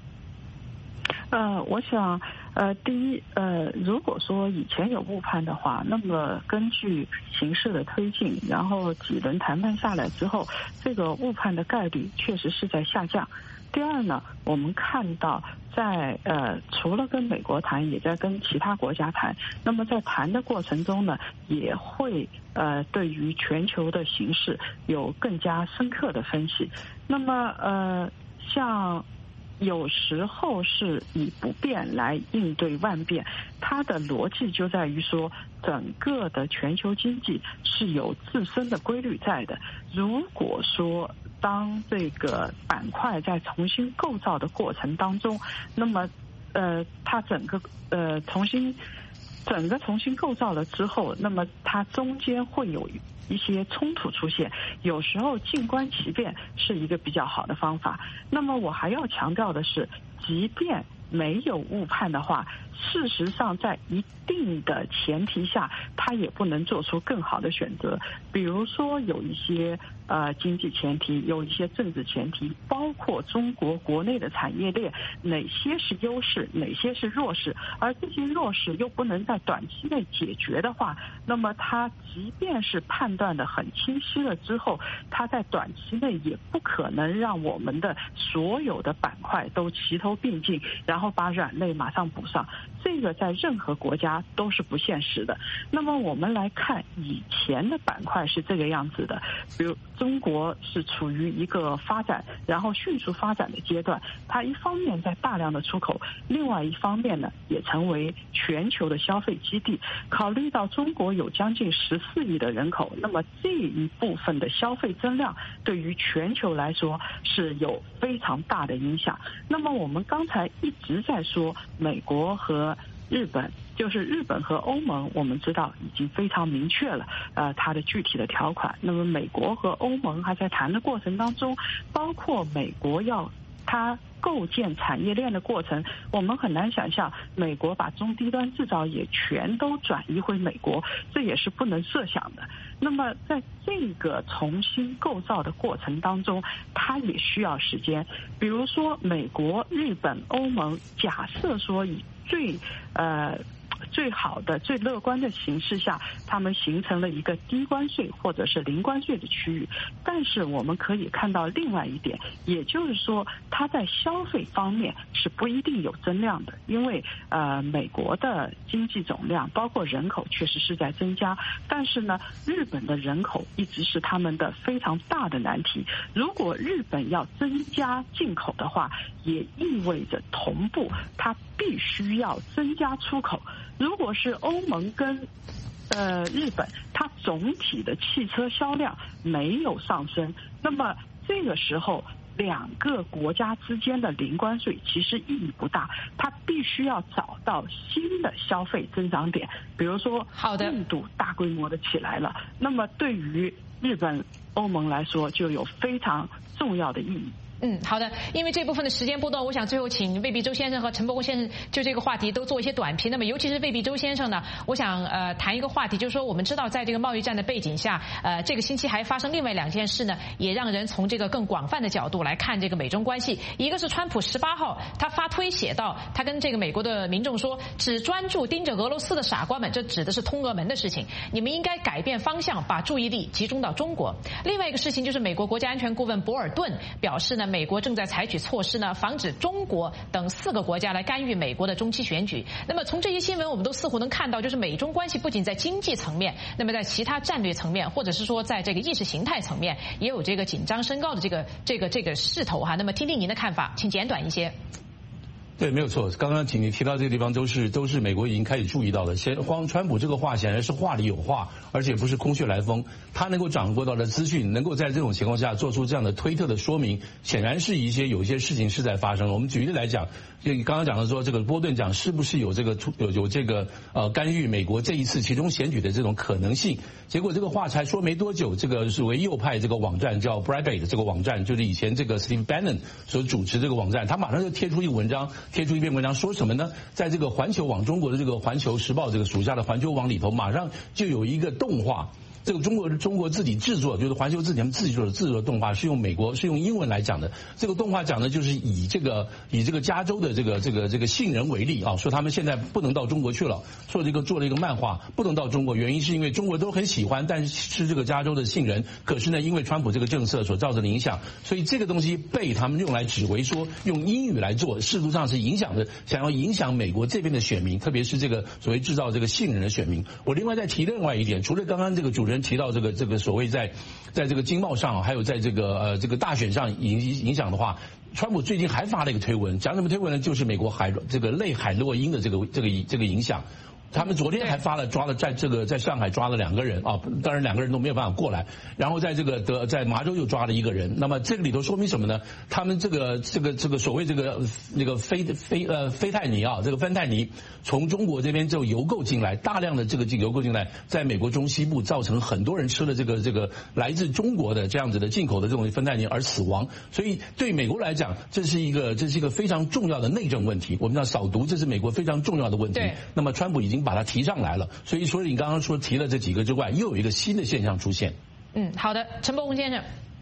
我想，第一，如果说以前有误判的话，那么根据形势的推进，然后几轮谈判下来之后，这个误判的概率确实是在下降。第二呢，我们看到在除了跟美国谈，也在跟其他国家谈。那么在谈的过程中呢，也会对于全球的形势有更加深刻的分析。那么像有时候是以不变来应对万变，它的逻辑就在于说，整个的全球经济是有自身的规律在的。如果说当这个板块在重新构造的过程当中，那么它整个重新构造了之后，那么它中间会有一些冲突出现，有时候静观其变是一个比较好的方法。那么我还要强调的是，即便没有误判的话，事实上在一定的前提下，它也不能做出更好的选择。比如说有一些经济前提，有一些政治前提，包括中国国内的产业链，哪些是优势，哪些是弱势，而这些弱势又不能在短期内解决的话，那么它即便是判断的很清晰了之后，它在短期内也不可能让我们的所有的板块都齐头并进，然后把软肋马上补上。这个在任何国家都是不现实的。那么我们来看以前的板块是这个样子的，比如中国是处于一个发展，然后迅速发展的阶段。它一方面在大量的出口，另外一方面呢，也成为全球的消费基地。考虑到中国有将近14亿的人口，那么这一部分的消费增量对于全球来说是有非常大的影响。那么我们刚才一直在说美国和日本，就是日本和欧盟，我们知道已经非常明确了，它的具体的条款。那么美国和欧盟还在谈的过程当中，包括美国要它构建产业链的过程，我们很难想象美国把中低端制造业全都转移回美国，这也是不能设想的。那么在这个重新构造的过程当中，它也需要时间。比如说美国、日本、欧盟，假设说以最好的、最乐观的形势下，他们形成了一个低关税或者是零关税的区域。但是我们可以看到另外一点，也就是说，它在消费方面是不一定有增量的，因为美国的经济总量包括人口确实是在增加，但是呢，日本的人口一直是他们的非常大的难题。如果日本要增加进口的话，也意味着同步它必须要增加出口。如果是欧盟跟日本，它总体的汽车销量没有上升，那么这个时候两个国家之间的零关税其实意义不大，它必须要找到新的消费增长点，比如说印度大规模的起来了，那么对于日本、欧盟来说就有非常重要的意义。 好的，因为这部分的时间波段，我想最后请魏必周先生和陈伯公先生就这个话题都做一些短评。那么尤其是魏必周先生呢，我想谈一个话题，就是说我们知道在这个贸易战的背景下，这个星期还发生另外2件事呢，也让人从这个更广泛的角度来看这个美中关系。一个是川普18号他发推写到，他跟这个美国的民众说，只专注盯着俄罗斯的傻瓜们，这指的是通俄门的事情，你们应该改变方向，把注意力集中到中国。另外一个事情就是美国国家安全顾问博尔顿表示呢，美国正在采取措施呢，防止中国等4个国家来干预美国的中期选举。那么从这些新闻，我们都似乎能看到，就是美中关系不仅在经济层面，那么在其他战略层面，或者是说在这个意识形态层面，也有这个紧张升高的这个势头哈。那么听听您的看法，请简短一些。 对，没有错。刚刚你提到这个地方都是美国已经开始注意到的。川普这个话显然是话里有话，而且不是空穴来风。他能够掌握到的资讯，能够在这种情况下做出这样的推特的说明，显然是有一些事情是在发生。我们举例来讲，就刚刚讲的说，这个波顿讲是不是有这个干预美国这一次其中选举的这种可能性？结果这个话才说没多久，这个是为右派这个网站叫 Breitbart 这个网站，就是以前这个 Steve Bannon 所主持这个网站，他马上就贴出一篇文章，说什么呢？在这个环球网中国的这个环球时报这个属下的环球网里头，马上就有一个动画。这个中国自己制作，就是环球自己制作的动画，是用英文来讲的。这个动画讲的就是以这个加州的这个杏仁为例啊，说他们现在不能到中国去了，做了一个漫画，不能到中国，原因是因为中国都很喜欢，但是吃这个加州的杏仁，可是呢，因为川普这个政策所造成的影响，所以这个东西被他们用来指为说用英语来做，事实上是想要影响美国这边的选民，特别是这个所谓制造这个杏仁的选民。我另外再提另外一点，除了刚刚这个主持人提到这个所谓在这个经贸上，还有在这个大选上影响的话，川普最近还发了一个推文，讲什么推文呢？就是美国类海洛因的这个影响。他们昨天还在上海抓了2个人啊，当然2个人都没有办法过来，然后在麻州又抓了1个人。那么这个里头说明什么呢？他们这个所谓那个非泰尼啊，这个芬太尼从中国这边就邮购进来，大量的这个邮购进来，在美国中西部造成很多人吃了这个来自中国的这样子的进口的这种芬太尼而死亡。所以对美国来讲，这是一个非常重要的内政问题。我们要扫毒，这是美国非常重要的问题。那么川普已经把它提上来了，所以除了你刚刚说提了这几个之外，又有一个新的现象出现。 好的，陈伯公先生。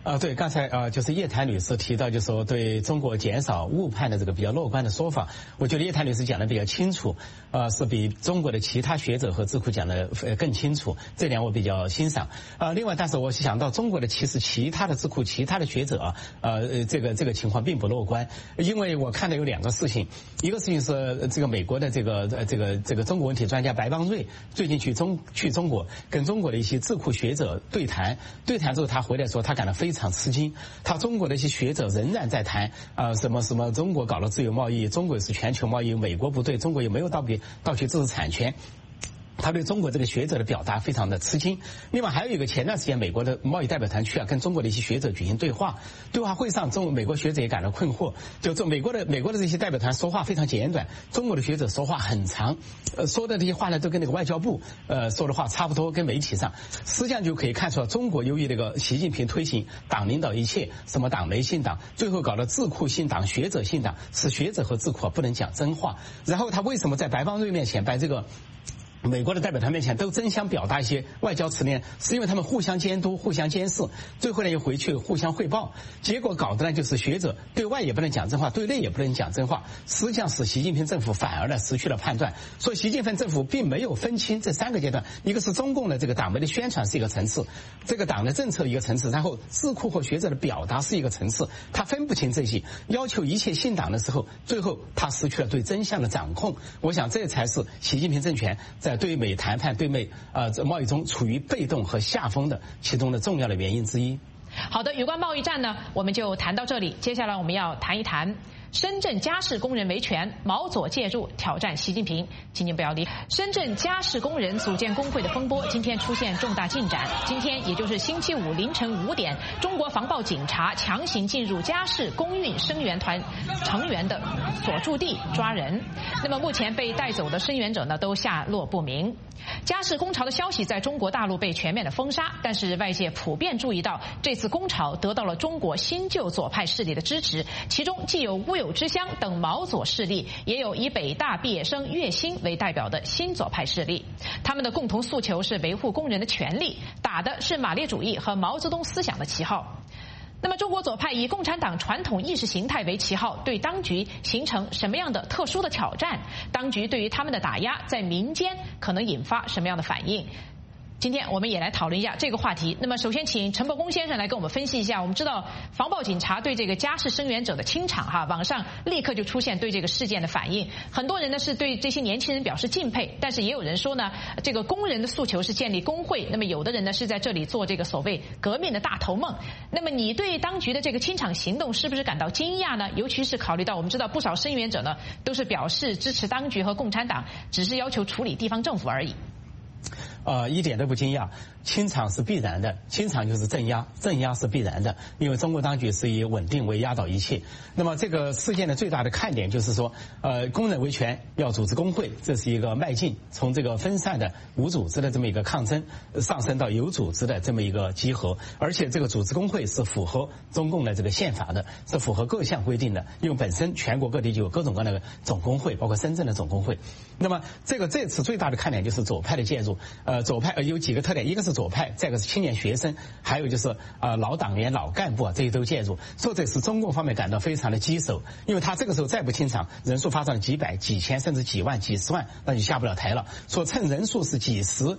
对，刚才就是叶檀女士提到，就是说对中国减少误判的这个比较乐观的说法，我觉得叶檀女士讲的比较清楚，是比中国的其他学者和智库讲的更清楚，这点我比较欣赏。另外，但是我想到中国的其他的智库、其他的学者这个情况并不乐观，因为我看到有2个事情，一个事情是这个美国的这个中国问题专家白邦瑞最近去中国跟中国的一些智库学者对谈之后，他回来说他感到非常吃惊，他中国的一些学者仍然在谈什么中国搞了自由贸易，中国是全球贸易，美国不对，中国有没有盗取知识产权。他对中国这个学者的表达非常的吃惊。另外还有一个，前段时间美国的贸易代表团去跟中国的一些学者举行对话会上，美国学者也感到困惑，就美国的这些代表团说话非常简短，中国的学者说话很长，说的这些话呢都跟那个外交部说的话差不多，跟媒体上实际上就可以看出来，中国由于这个习近平推行党领导一切，什么党媒信党，最后搞了智库信党、学者信党，使学者和智库不能讲真话。然后他为什么在白邦瑞面前把这个美国的代表团面前都争相表达一些外交词呢？是因为他们互相监督、互相监视，最后呢又回去互相汇报，结果搞得呢就是学者对外也不能讲真话，对内也不能讲真话，实际上使习近平政府反而呢失去了判断。所以习近平政府并没有分清这3个阶段，一个是中共的这个党媒的宣传是一个层次，这个党的政策一个层次，然后智库和学者的表达是一个层次，他分不清这些，要求一切信党的时候，最后他失去了对真相的掌控。我想这才是习近平政权在对美谈判、对美贸易中处于被动和下风的其中的重要的原因之一。 好的，有关贸易战呢，我们就谈到这里。接下来我们要谈一谈深圳家事工人维权，毛左介入挑战习近平，请您不要离。深圳家事工人组建工会的风波今天出现重大进展。今天也就是星期五凌晨5点，中国防暴警察强行进入家事公运声援团成员的所驻地抓人。那么目前被带走的声援者呢，都下落不明。家事工潮的消息在中国大陆被全面的封杀，但是外界普遍注意到，这次工潮得到了中国新旧左派势力的支持，其中既有乌有之乡等毛左势力，也有以北大毕业生岳鑫为代表的新左派势力。他们的共同诉求是维护工人的权利，打的是马列主义和毛泽东思想的旗号。那么中国左派以共产党传统意识形态为旗号，对当局形成什么样的特殊的挑战？当局对于他们的打压在民间可能引发什么样的反应？今天我们也来讨论一下这个话题。那么首先请陈伯公先生来跟我们分析一下。我们知道防暴警察对这个家事声援者的清场网上立刻就出现对这个事件的反应，很多人呢是对这些年轻人表示敬佩，但是也有人说呢，这个工人的诉求是建立工会，那么有的人呢是在这里做这个所谓革命的大头梦。那么你对当局的这个清场行动是不是感到惊讶呢？尤其是考虑到我们知道不少声援者呢都是表示支持当局和共产党，只是要求处理地方政府而已。 一点都不惊讶，清场是必然的，清场就是镇压，镇压是必然的，因为中国当局是以稳定为压倒一切。那么这个事件的最大的看点就是说，工人维权要组织工会，这是一个迈进，从这个分散的无组织的这么一个抗争，上升到有组织的这么一个集合，而且这个组织工会是符合中共的这个宪法的，是符合各项规定的，因为本身全国各地就有各种各样的总工会，包括深圳的总工会。那么这次最大的看点就是左派的介入。左派有几个特点，一个是左派，再一个是青年学生，还有就是老党员、老干部这些都介入，说这是中共方面感到非常的棘手，因为他这个时候再不清场，人数发展几百、几千甚至几万、几十万，那就下不了台了。说趁人数是几十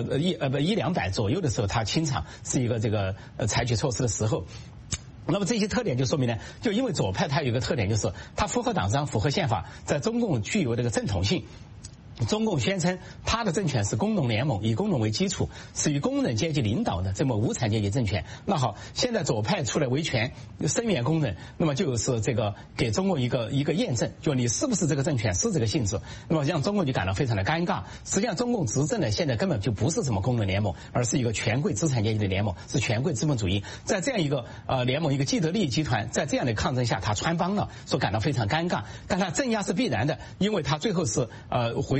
100-200左右的时候，他清场是一个这个采取措施的时候。那么这些特点就说明呢，就因为左派它有一个特点，就是它符合党章、符合宪法，在中共具有这个正统性。中共宣称他的政权是工农联盟，以工农为基础，是以工人阶级领导的这么无产阶级政权。那好，现在左派出来维权声援工人，那么就是这个给中共一个验证，就你是不是这个政权，是这个性质，那么让中共就感到非常的尴尬。实际上中共执政呢，现在根本就不是什么工人联盟，而是一个权贵资产阶级的联盟，是权贵资本主义。在这样一个联盟，一个既得利益集团在这样的抗争下他穿帮了，所感到非常尴尬。但他镇压是必然的，因为他最后是回到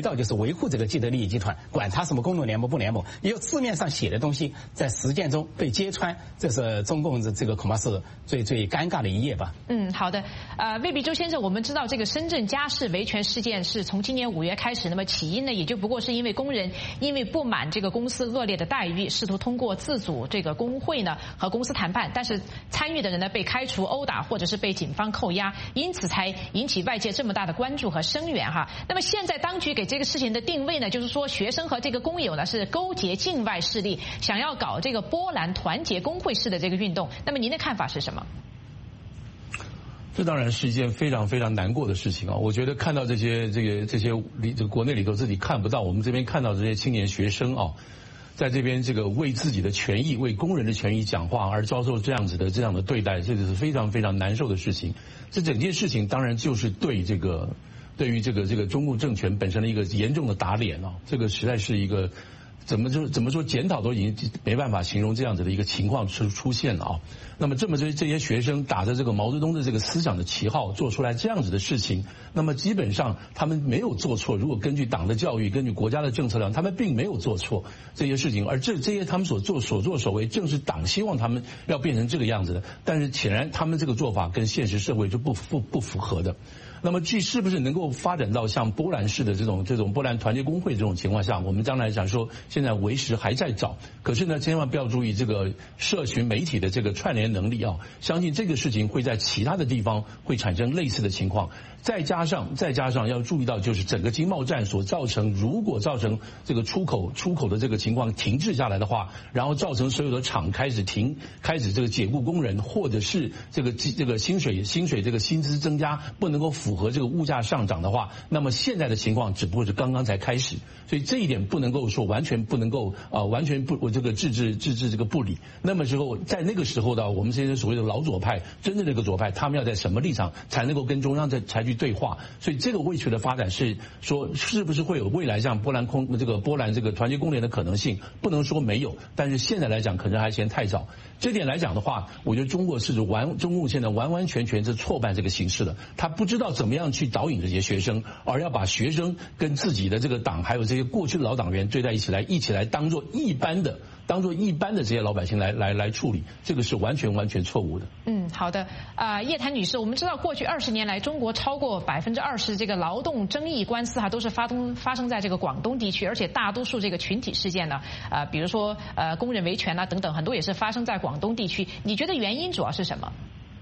道就是维护这个既得利益集团，管他什么工农联盟不联盟，也有字面上写的东西在实践中被揭穿，这是中共这个恐怕是最尴尬的一页吧。 好的，魏必周先生，我们知道这个深圳家事维权事件是从今年5月开始，那么起因呢也就不过是因为工人因为不满这个公司恶劣的待遇，试图通过自组这个工会呢和公司谈判，但是参与的人呢被开除、殴打或者是被警方扣押，因此才引起外界这么大的关注和声援哈。那么现在当局给这个事情的定位呢，就是说学生和这个工友呢是勾结境外势力，想要搞这个波兰团结工会式的这个运动。那么您的看法是什么？ 这当然是一件非常非常难过的事情啊！我觉得看到这些国内里头自己看不到，我们这边看到这些青年学生啊，在这边这个为自己的权益、为工人的权益讲话而遭受这样的对待，这个是非常非常难受的事情。这整件事情当然就是对于这个中共政权本身的一个严重的打脸啊！这个实在是一个怎么说检讨都已经没办法形容这样子的一个情况出现了啊！那么这些学生打着这个毛泽东的这个思想的旗号做出来这样子的事情，那么基本上他们没有做错。如果根据党的教育、根据国家的政策上，他们并没有做错这些事情，而这些他们所作所为，正是党希望他们要变成这个样子的。但是显然他们这个做法跟现实社会是不符合的。那么是不是能够发展到像波兰式的这种波兰团结工会这种情况下，我们将来讲说现在为时还在早。可是呢，千万不要注意这个社群媒体的这个串联能力啊，相信这个事情会在其他的地方会产生类似的情况。再加上要注意到，就是整个经贸战所造成，如果造成这个出口的这个情况停滞下来的话，然后造成所有的厂开始这个解雇工人，或者是这个薪水这个薪资增加不能够符合这个物价上涨的话，那么现在的情况只不过是刚刚才开始，所以这一点不能够说完全不能够完全不这个置之这个不理。那么之后在那个时候的我们这些所谓的老左派，真正这个左派，他们要在什么立场才能够跟中央采取对话？所以这个未来的发展是说，是不是会有未来像波兰这个团结工联的可能性？不能说没有，但是现在来讲可能还嫌太早。这点来讲的话，我觉得中共现在完完全全是错办这个形势的，他不知道怎么样去导引这些学生，而要把学生跟自己的这个党还有这些过去的老党员对在一起来当做一般的这些老百姓来处理，这个是完全错误的。 好的。叶檀女士，我们知道过去20年来，中国超过20%这个劳动争议官司都是发生在这个广东地区，而且大多数这个群体事件呢，比如说工人维权等等，很多也是发生在广东地区。你觉得原因主要是什么？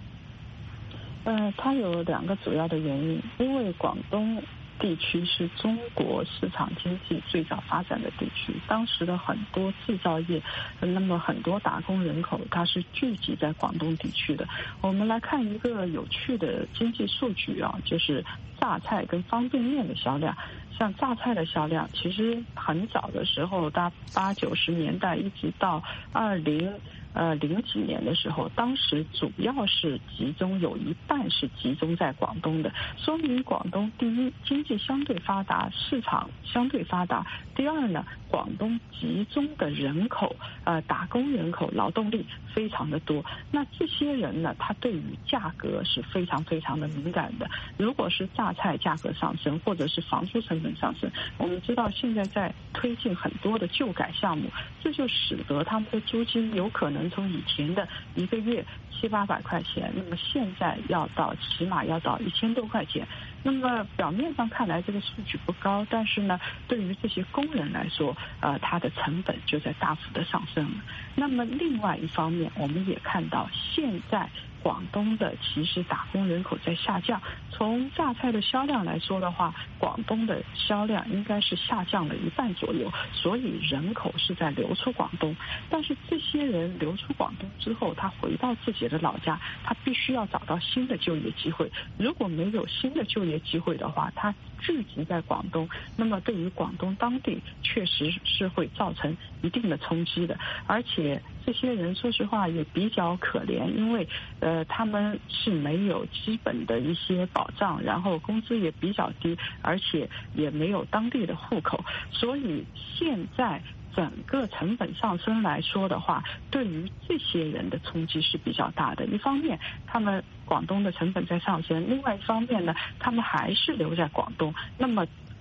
它有2个主要的原因，因为广东地区是中国市场经济最早发展的地区，当时的很多制造业，那么很多打工人口它是聚集在广东地区的。我们来看一个有趣的经济数据啊，就是榨菜跟方便面的销量。像榨菜的销量，其实很早的时候，到80、90年代，一直到20几年的时候，当时主要是有一半是集中在广东的，说明广东第一经济相对发达，市场相对发达；第二呢，广东集中的人口，打工人口、劳动力非常的多。那这些人呢，他对于价格是非常非常的敏感的。如果是榨菜价格上升，或者是房租成本上升，我们知道现在在推进很多的旧改项目，这就使得他们的租金有可能从以前的1个月700、800块钱，那么现在起码要到1000多块钱。那么表面上看来这个数据不高，但是呢，对于这些工人来说，它的成本就在大幅的上升了。那么另外一方面，我们也看到现在广东的其实打工人口在下降。从榨菜的销量来说的话，广东的销量应该是下降了1半左右，所以人口是在流出广东。但是这些人流出广东之后，他回到自己的老家，他必须要找到新的就业机会。如果没有新的就业机会的话，他聚集在广东，那么对于广东当地确实是会造成一定的冲击的。而且这些人说实话也比较可怜，因为他们是没有基本的一些保障，然后工资也比较低，而且也没有当地的户口，所以现在整个成本上升来说的话，对于这些人的冲击是比较大的。一方面他们广东的成本在上升，另外一方面呢，他们还是留在广东，那么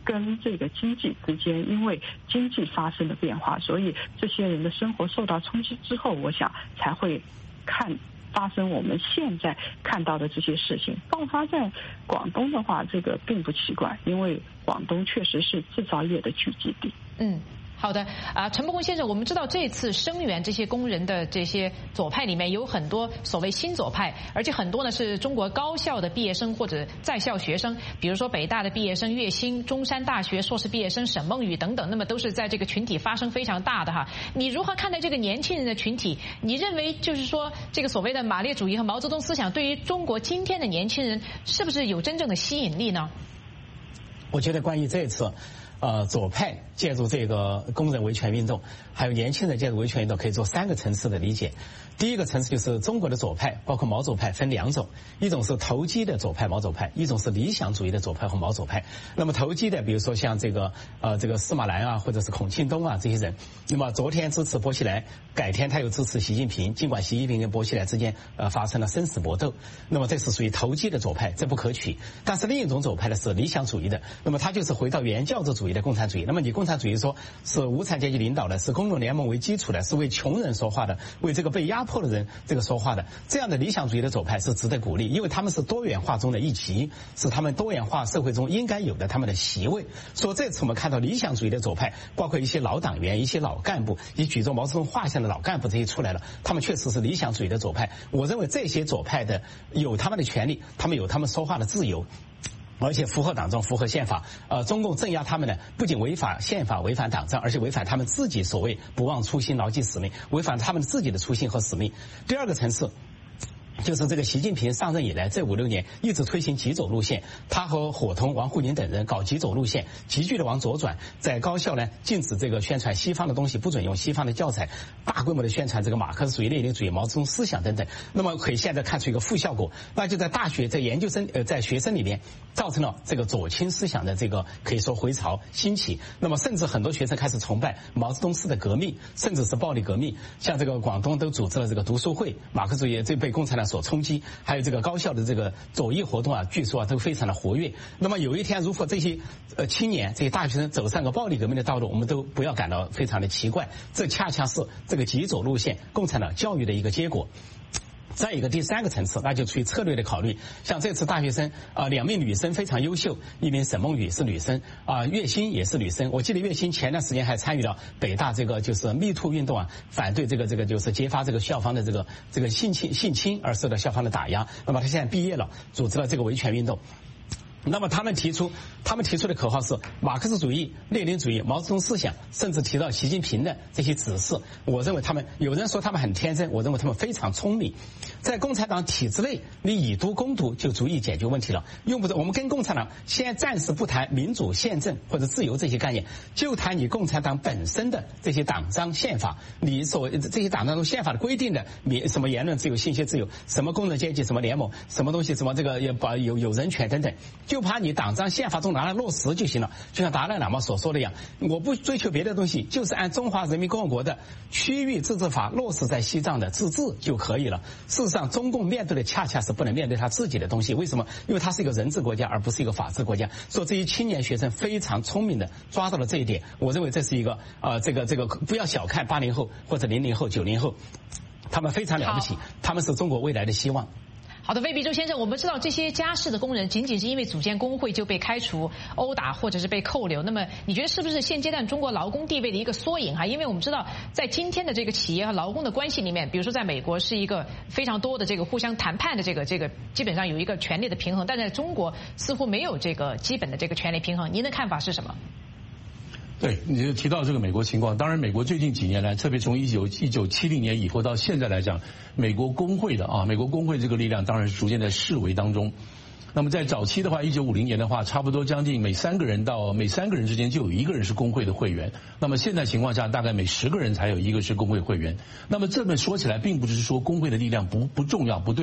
跟这个经济之间，因为经济发生了变化，所以这些人的生活受到冲击之后，我想才会发生我们现在看到的这些事情。爆发在广东的话，这个并不奇怪，因为广东确实是制造业的聚集地。 好的陈伯公先生，我们知道这次声援这些工人的这些左派里面有很多所谓新左派，而且很多呢是中国高校的毕业生或者在校学生，比如说北大的毕业生岳兴，中山大学硕士毕业生沈梦雨等等，那么都是在这个群体发生非常大的哈。你如何看待这个年轻人的群体？你认为就是说这个所谓的马列主义和毛泽东思想对于中国今天的年轻人是不是有真正的吸引力呢？ 我觉得关于这次左派介入这个工人维权运动，还有年轻人介入维权运动，可以做3个层次的理解。第一个层次就是中国的左派，包括毛左派分2种，一种是投机的左派毛左派，一种是理想主义的左派和毛左派。那么投机的，比如说像这个司马南啊，或者是孔庆东啊这些人，那么昨天支持薄熙来，改天他又支持习近平，尽管习近平跟薄熙来之间发生了生死搏斗，那么这是属于投机的左派，这不可取。但是另一种左派呢是理想主义的，那么他就是回到原教旨主义的共产主义。那么你共产主义说是无产阶级领导的，是工农联盟为基础的，是为穷人说话的，为这个被压迫的人这个说话的，这样的理想主义的左派是值得鼓励，因为他们是多元化中的一极，是他们多元化社会中应该有的他们的席位。所以这次我们看到理想主义的左派，包括一些老党员、一些老干部，以举着毛泽东画像的老干部这些出来了，他们确实是理想主义的左派。我认为这些左派的有他们的权利，他们有他们说话的自由，而且符合党章，符合宪法。中共镇压他们呢，不仅违反宪法、违反党章，而且违反他们自己所谓不忘初心、牢记使命，违反他们自己的初心和使命。第二个层次就是这个习近平上任以来这5、6年一直推行极左路线，他和伙同王沪宁等人搞极左路线，急剧的往左转，在高校呢禁止这个宣传西方的东西，不准用西方的教材，大规模的宣传这个马克思主义、列宁主义、毛泽东思想等等。那么可以现在看出一个负效果，那就在大学、在研究生、在学生里面造成了这个左倾思想的这个可以说回潮兴起。那么甚至很多学生开始崇拜毛泽东式的革命，甚至是暴力革命。像这个广东都组织了这个读书会，马克思主义这被共产党所冲击，还有这个高校的这个左翼活动啊，据说都非常的活跃。那么有一天，如果这些青年、这些大学生走上个暴力革命的道路，我们都不要感到非常的奇怪，这恰恰是这个极左路线共产党教育的一个结果。再一个第3个层次，那就出于策略的考虑。像这次大学生2名女生非常优秀，一名沈梦雨是女生岳兴也是女生。我记得岳兴前段时间还参与了北大这个就是 Me Too 运动啊，反对这个就是揭发这个校方的这个性侵而受到校方的打压。那么他现在毕业了，组织了这个维权运动。那么他们提出的口号是马克思主义、列宁主义、毛泽东思想，甚至提到习近平的这些指示。我认为有人说他们很天真，我认为他们非常聪明。在共产党体制内，你以毒攻毒就足以解决问题了。用不着我们跟共产党先暂时不谈民主、宪政或者自由这些概念，就谈你共产党本身的这些党章、宪法，你所这些党章中宪法的规定的什么言论自由、信息自由，什么工人阶级、什么联盟、什么东西、什么这个有人权等等。就怕你党章宪法中拿来落实就行了，就像达赖喇嘛所说的一样，我不追求别的东西，就是按中华人民共和国的区域自治法落实在西藏的自治就可以了。事实上，中共面对的恰恰是不能面对他自己的东西。为什么？因为他是一个人治国家，而不是一个法治国家。所以这些青年学生非常聪明的抓到了这一点。我认为这是一个这个不要小看80后或者00后、90后，他们非常了不起，他们是中国未来的希望。 好的，魏必洲先生，我们知道这些家事的工人仅仅是因为组建工会就被开除、殴打或者是被扣留，那么你觉得是不是现阶段中国劳工地位的一个缩影哈？因为我们知道在今天的这个企业和劳工的关系里面，比如说在美国是一个非常多的这个互相谈判的这个基本上有一个权力的平衡，但在中国似乎没有这个基本的这个权力平衡，您的看法是什么？ 对，你就提到这个美国情况，当然美国最近几年来，特别从1970年以后到现在来讲，美国工会这个力量当然是逐渐在式微当中。那么在早期的话，1950年的话，差不多将近每3个人之间就有1个人是工会的会员。那么现在情况下，大概每10个人才有1个是工会会员。那么这么说起来，并不是说工会的力量不重要不对，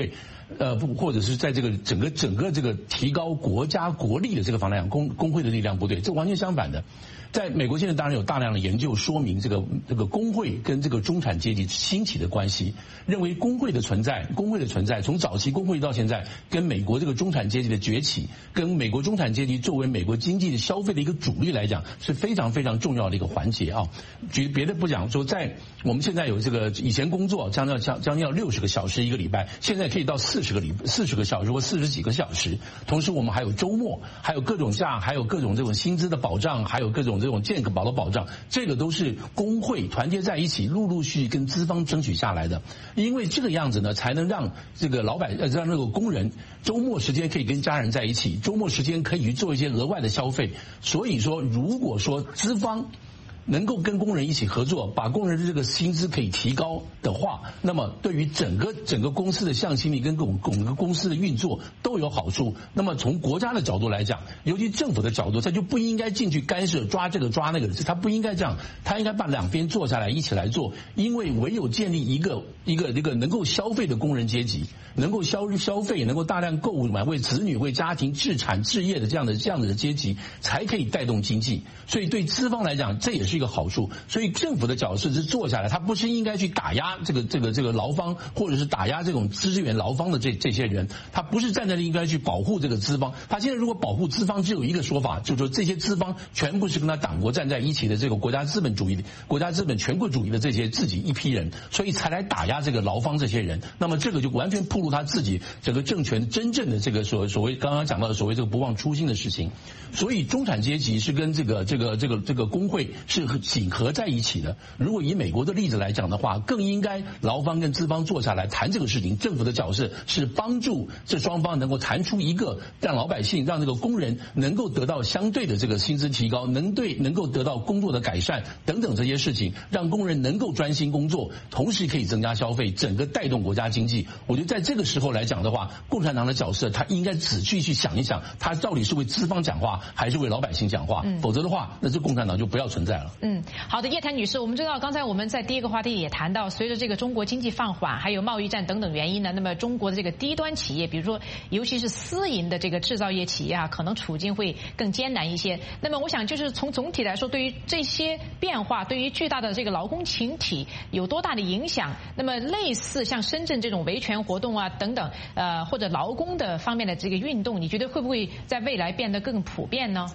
或者是在这个整个这个提高国家国力的这个方向，工会的力量不对，这完全相反的。在美国现在当然有大量的研究说明这个工会跟这个中产阶级兴起的关系，认为工会的存在从早期工会到现在，跟美国这个中产阶级的崛起，跟美国中产阶级作为美国经济的消费的一个主力来讲，是非常非常重要的一个环节啊。举别的不讲，说在我们现在有这个以前工作将近要60个小时一个礼拜，现在可以到40个小时或40几个小时，同时我们还有周末，还有各种假，还有各种这种薪资的保障，还有各种这种健保的保障，这个都是工会团结在一起，陆陆续续跟资方争取下来的。因为这个样子呢，才能让这个让这个工人周末时间可以跟家人在一起，周末时间可以去做一些额外的消费。所以说，如果说资方能够跟工人一起合作，把工人的这个薪资可以提高的话，那么对于整个公司的向心力跟整个公司的运作都有好处。那么从国家的角度来讲，尤其政府的角度，他就不应该进去干涉抓这个抓那个，他不应该这样，他应该把两边坐下来一起来做。因为唯有建立一个能够消费的工人阶级，能够消费，能够大量购物买，为子女为家庭置产置业的这样子的阶级，才可以带动经济。所以对资方来讲，这也是一个好处。所以政府的角色是坐下来，他不是应该去打压这个劳方，或者是打压这种支援劳方的这些人，他不是站在应该去保护这个资方。他现在如果保护资方，只有一个说法，就是说这些资方全部是跟他党国站在一起的这个国家资本全国主义的这些自己一批人，所以才来打压这个劳方这些人。那么这个就完全暴露他自己整个政权真正的这个所谓刚刚讲到的所谓这个不忘初心的事情。所以中产阶级是跟这个工会是紧合在一起的。如果以美国的例子来讲的话，更应该劳方跟资方坐下来谈这个事情。政府的角色是帮助这双方能够谈出一个让老百姓、让这个工人能够得到相对的这个薪资提高，能够得到工作的改善等等这些事情，让工人能够专心工作，同时可以增加消费，整个带动国家经济。我觉得在这个时候来讲的话，共产党的角色他应该仔细去想一想，他到底是为资方讲话还是为老百姓讲话，否则的话，那这共产党就不要存在了。 好的，叶檀女士，我们知道刚才我们在第一个话题也谈到，随着这个中国经济放缓，还有贸易战等等原因呢，那么中国的这个低端企业，比如说尤其是私营的这个制造业企业啊，可能处境会更艰难一些。那么我想就是从总体来说，对于这些变化，对于巨大的这个劳工群体有多大的影响？那么类似像深圳这种维权活动啊等等，或者劳工的方面的这个运动，你觉得会不会在未来变得更普遍呢？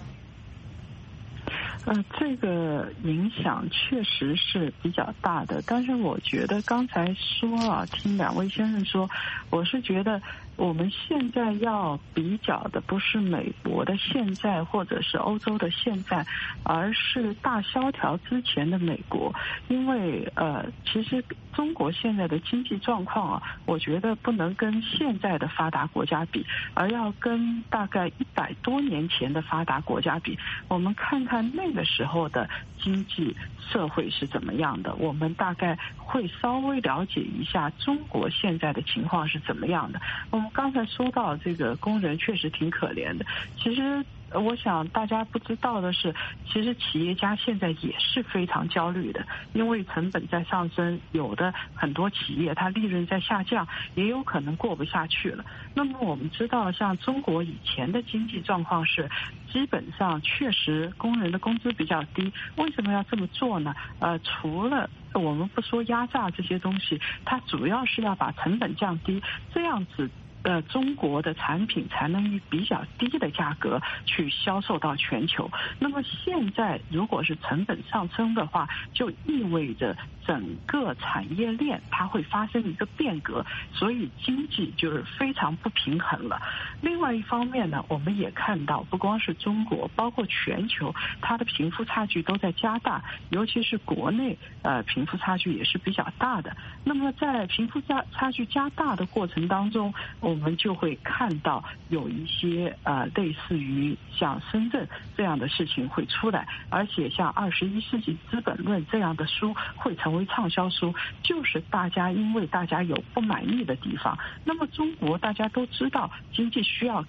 这个影响确实是比较大的，但是我觉得刚才听两位先生说，我是觉得我们现在要比较的不是美国的现在或者是欧洲的现在，而是大萧条之前的美国。因为其实中国现在的经济状况啊，我觉得不能跟现在的发达国家比，而要跟大概100多年前的发达国家比。我们看看那个时候的经济社会是怎么样的，我们大概会稍微了解一下中国现在的情况是怎么样的。我们刚才说到这个工人确实挺可怜的，其实我想大家不知道的是，其实企业家现在也是非常焦虑的，因为成本在上升，有的很多企业它利润在下降，也有可能过不下去了。那么我们知道，像中国以前的经济状况是，基本上确实工人的工资比较低。为什么要这么做呢？除了我们不说压榨这些东西，它主要是要把成本降低，这样子中国的产品才能以比较低的价格去销售到全球。那么现在如果是成本上升的话，就意味着整个产业链它会发生一个变革，所以经济就是非常不平衡了。另外一方面呢，我们也看到不光是中国，包括全球，它的贫富差距都在加大，尤其是国内贫富差距也是比较大的。那么在贫富差距加大的过程当中，我们就会看到有一些类似于像深圳这样的事情会出来，而且像21世纪资本论这样的书会成为畅销书，就是因为大家有不满意的地方。那么中国大家都知道经济需要改，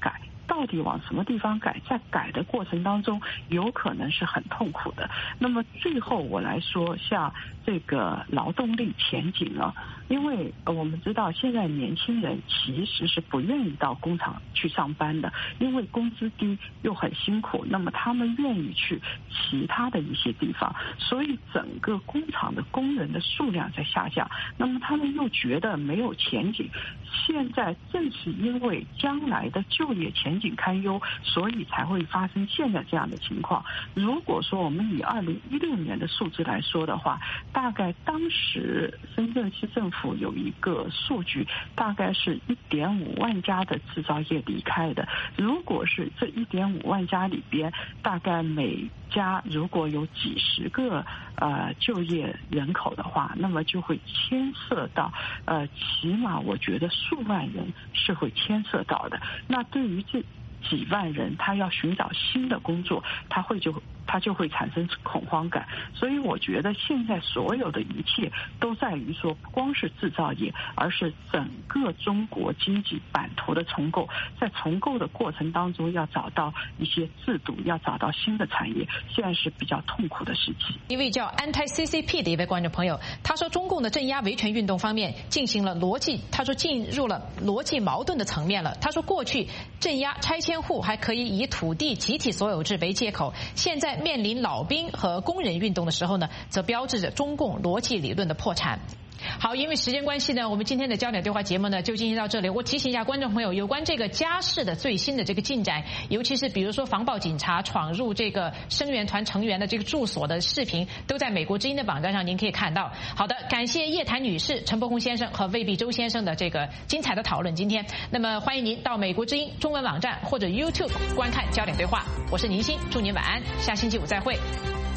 到底往什么地方改，在改的过程当中有可能是很痛苦的。那么最后我来说，像这个劳动力前景呢，因为我们知道现在年轻人其实是不愿意到工厂去上班的，因为工资低又很辛苦，那么他们愿意去其他的一些地方，所以整个工厂的工人的数量在下降，那么他们又觉得没有前景。现在正是因为将来的就业前景堪忧，所以才会发生现在这样的情况。如果说我们以2016年的数字来说的话，大概当时深圳市政府有一个数据，大概是1.5万家的制造业离开的。如果是这1.5万家里边，大概每家如果有几十个就业人口的话，那么就会牵涉到起码我觉得数万人是会牵涉到的。那对于这几万人，他要寻找新的工作，他就会产生恐慌感。所以我觉得现在所有的一切都在于说，不光是制造业，而是整个中国经济版图的重构。在重构的过程当中，要找到一些制度，要找到新的产业，现在是比较痛苦的时期。 一位叫 Anti-CCP 的一位观众朋友，他说中共的镇压维权运动方面进入了逻辑矛盾的层面了。他说过去镇压拆迁户还可以以土地集体所有制为借口，现在面临老兵和工人运动的时候呢，则标志着中共逻辑理论的破产。好，因为时间关系呢，我们今天的焦点对话节目呢就进行到这里。我提醒一下观众朋友，有关这个家事的最新的这个进展，尤其是比如说防暴警察闯入这个声援团成员的这个住所的视频，都在美国之音的网站上您可以看到。好的，感谢叶檀女士、陈伯宏先生和魏必周先生的这个精彩的讨论。今天，那么欢迎您到美国之音中文网站或者 YouTube 观看焦点对话。我是宁欣，祝您晚安，下星期五再会。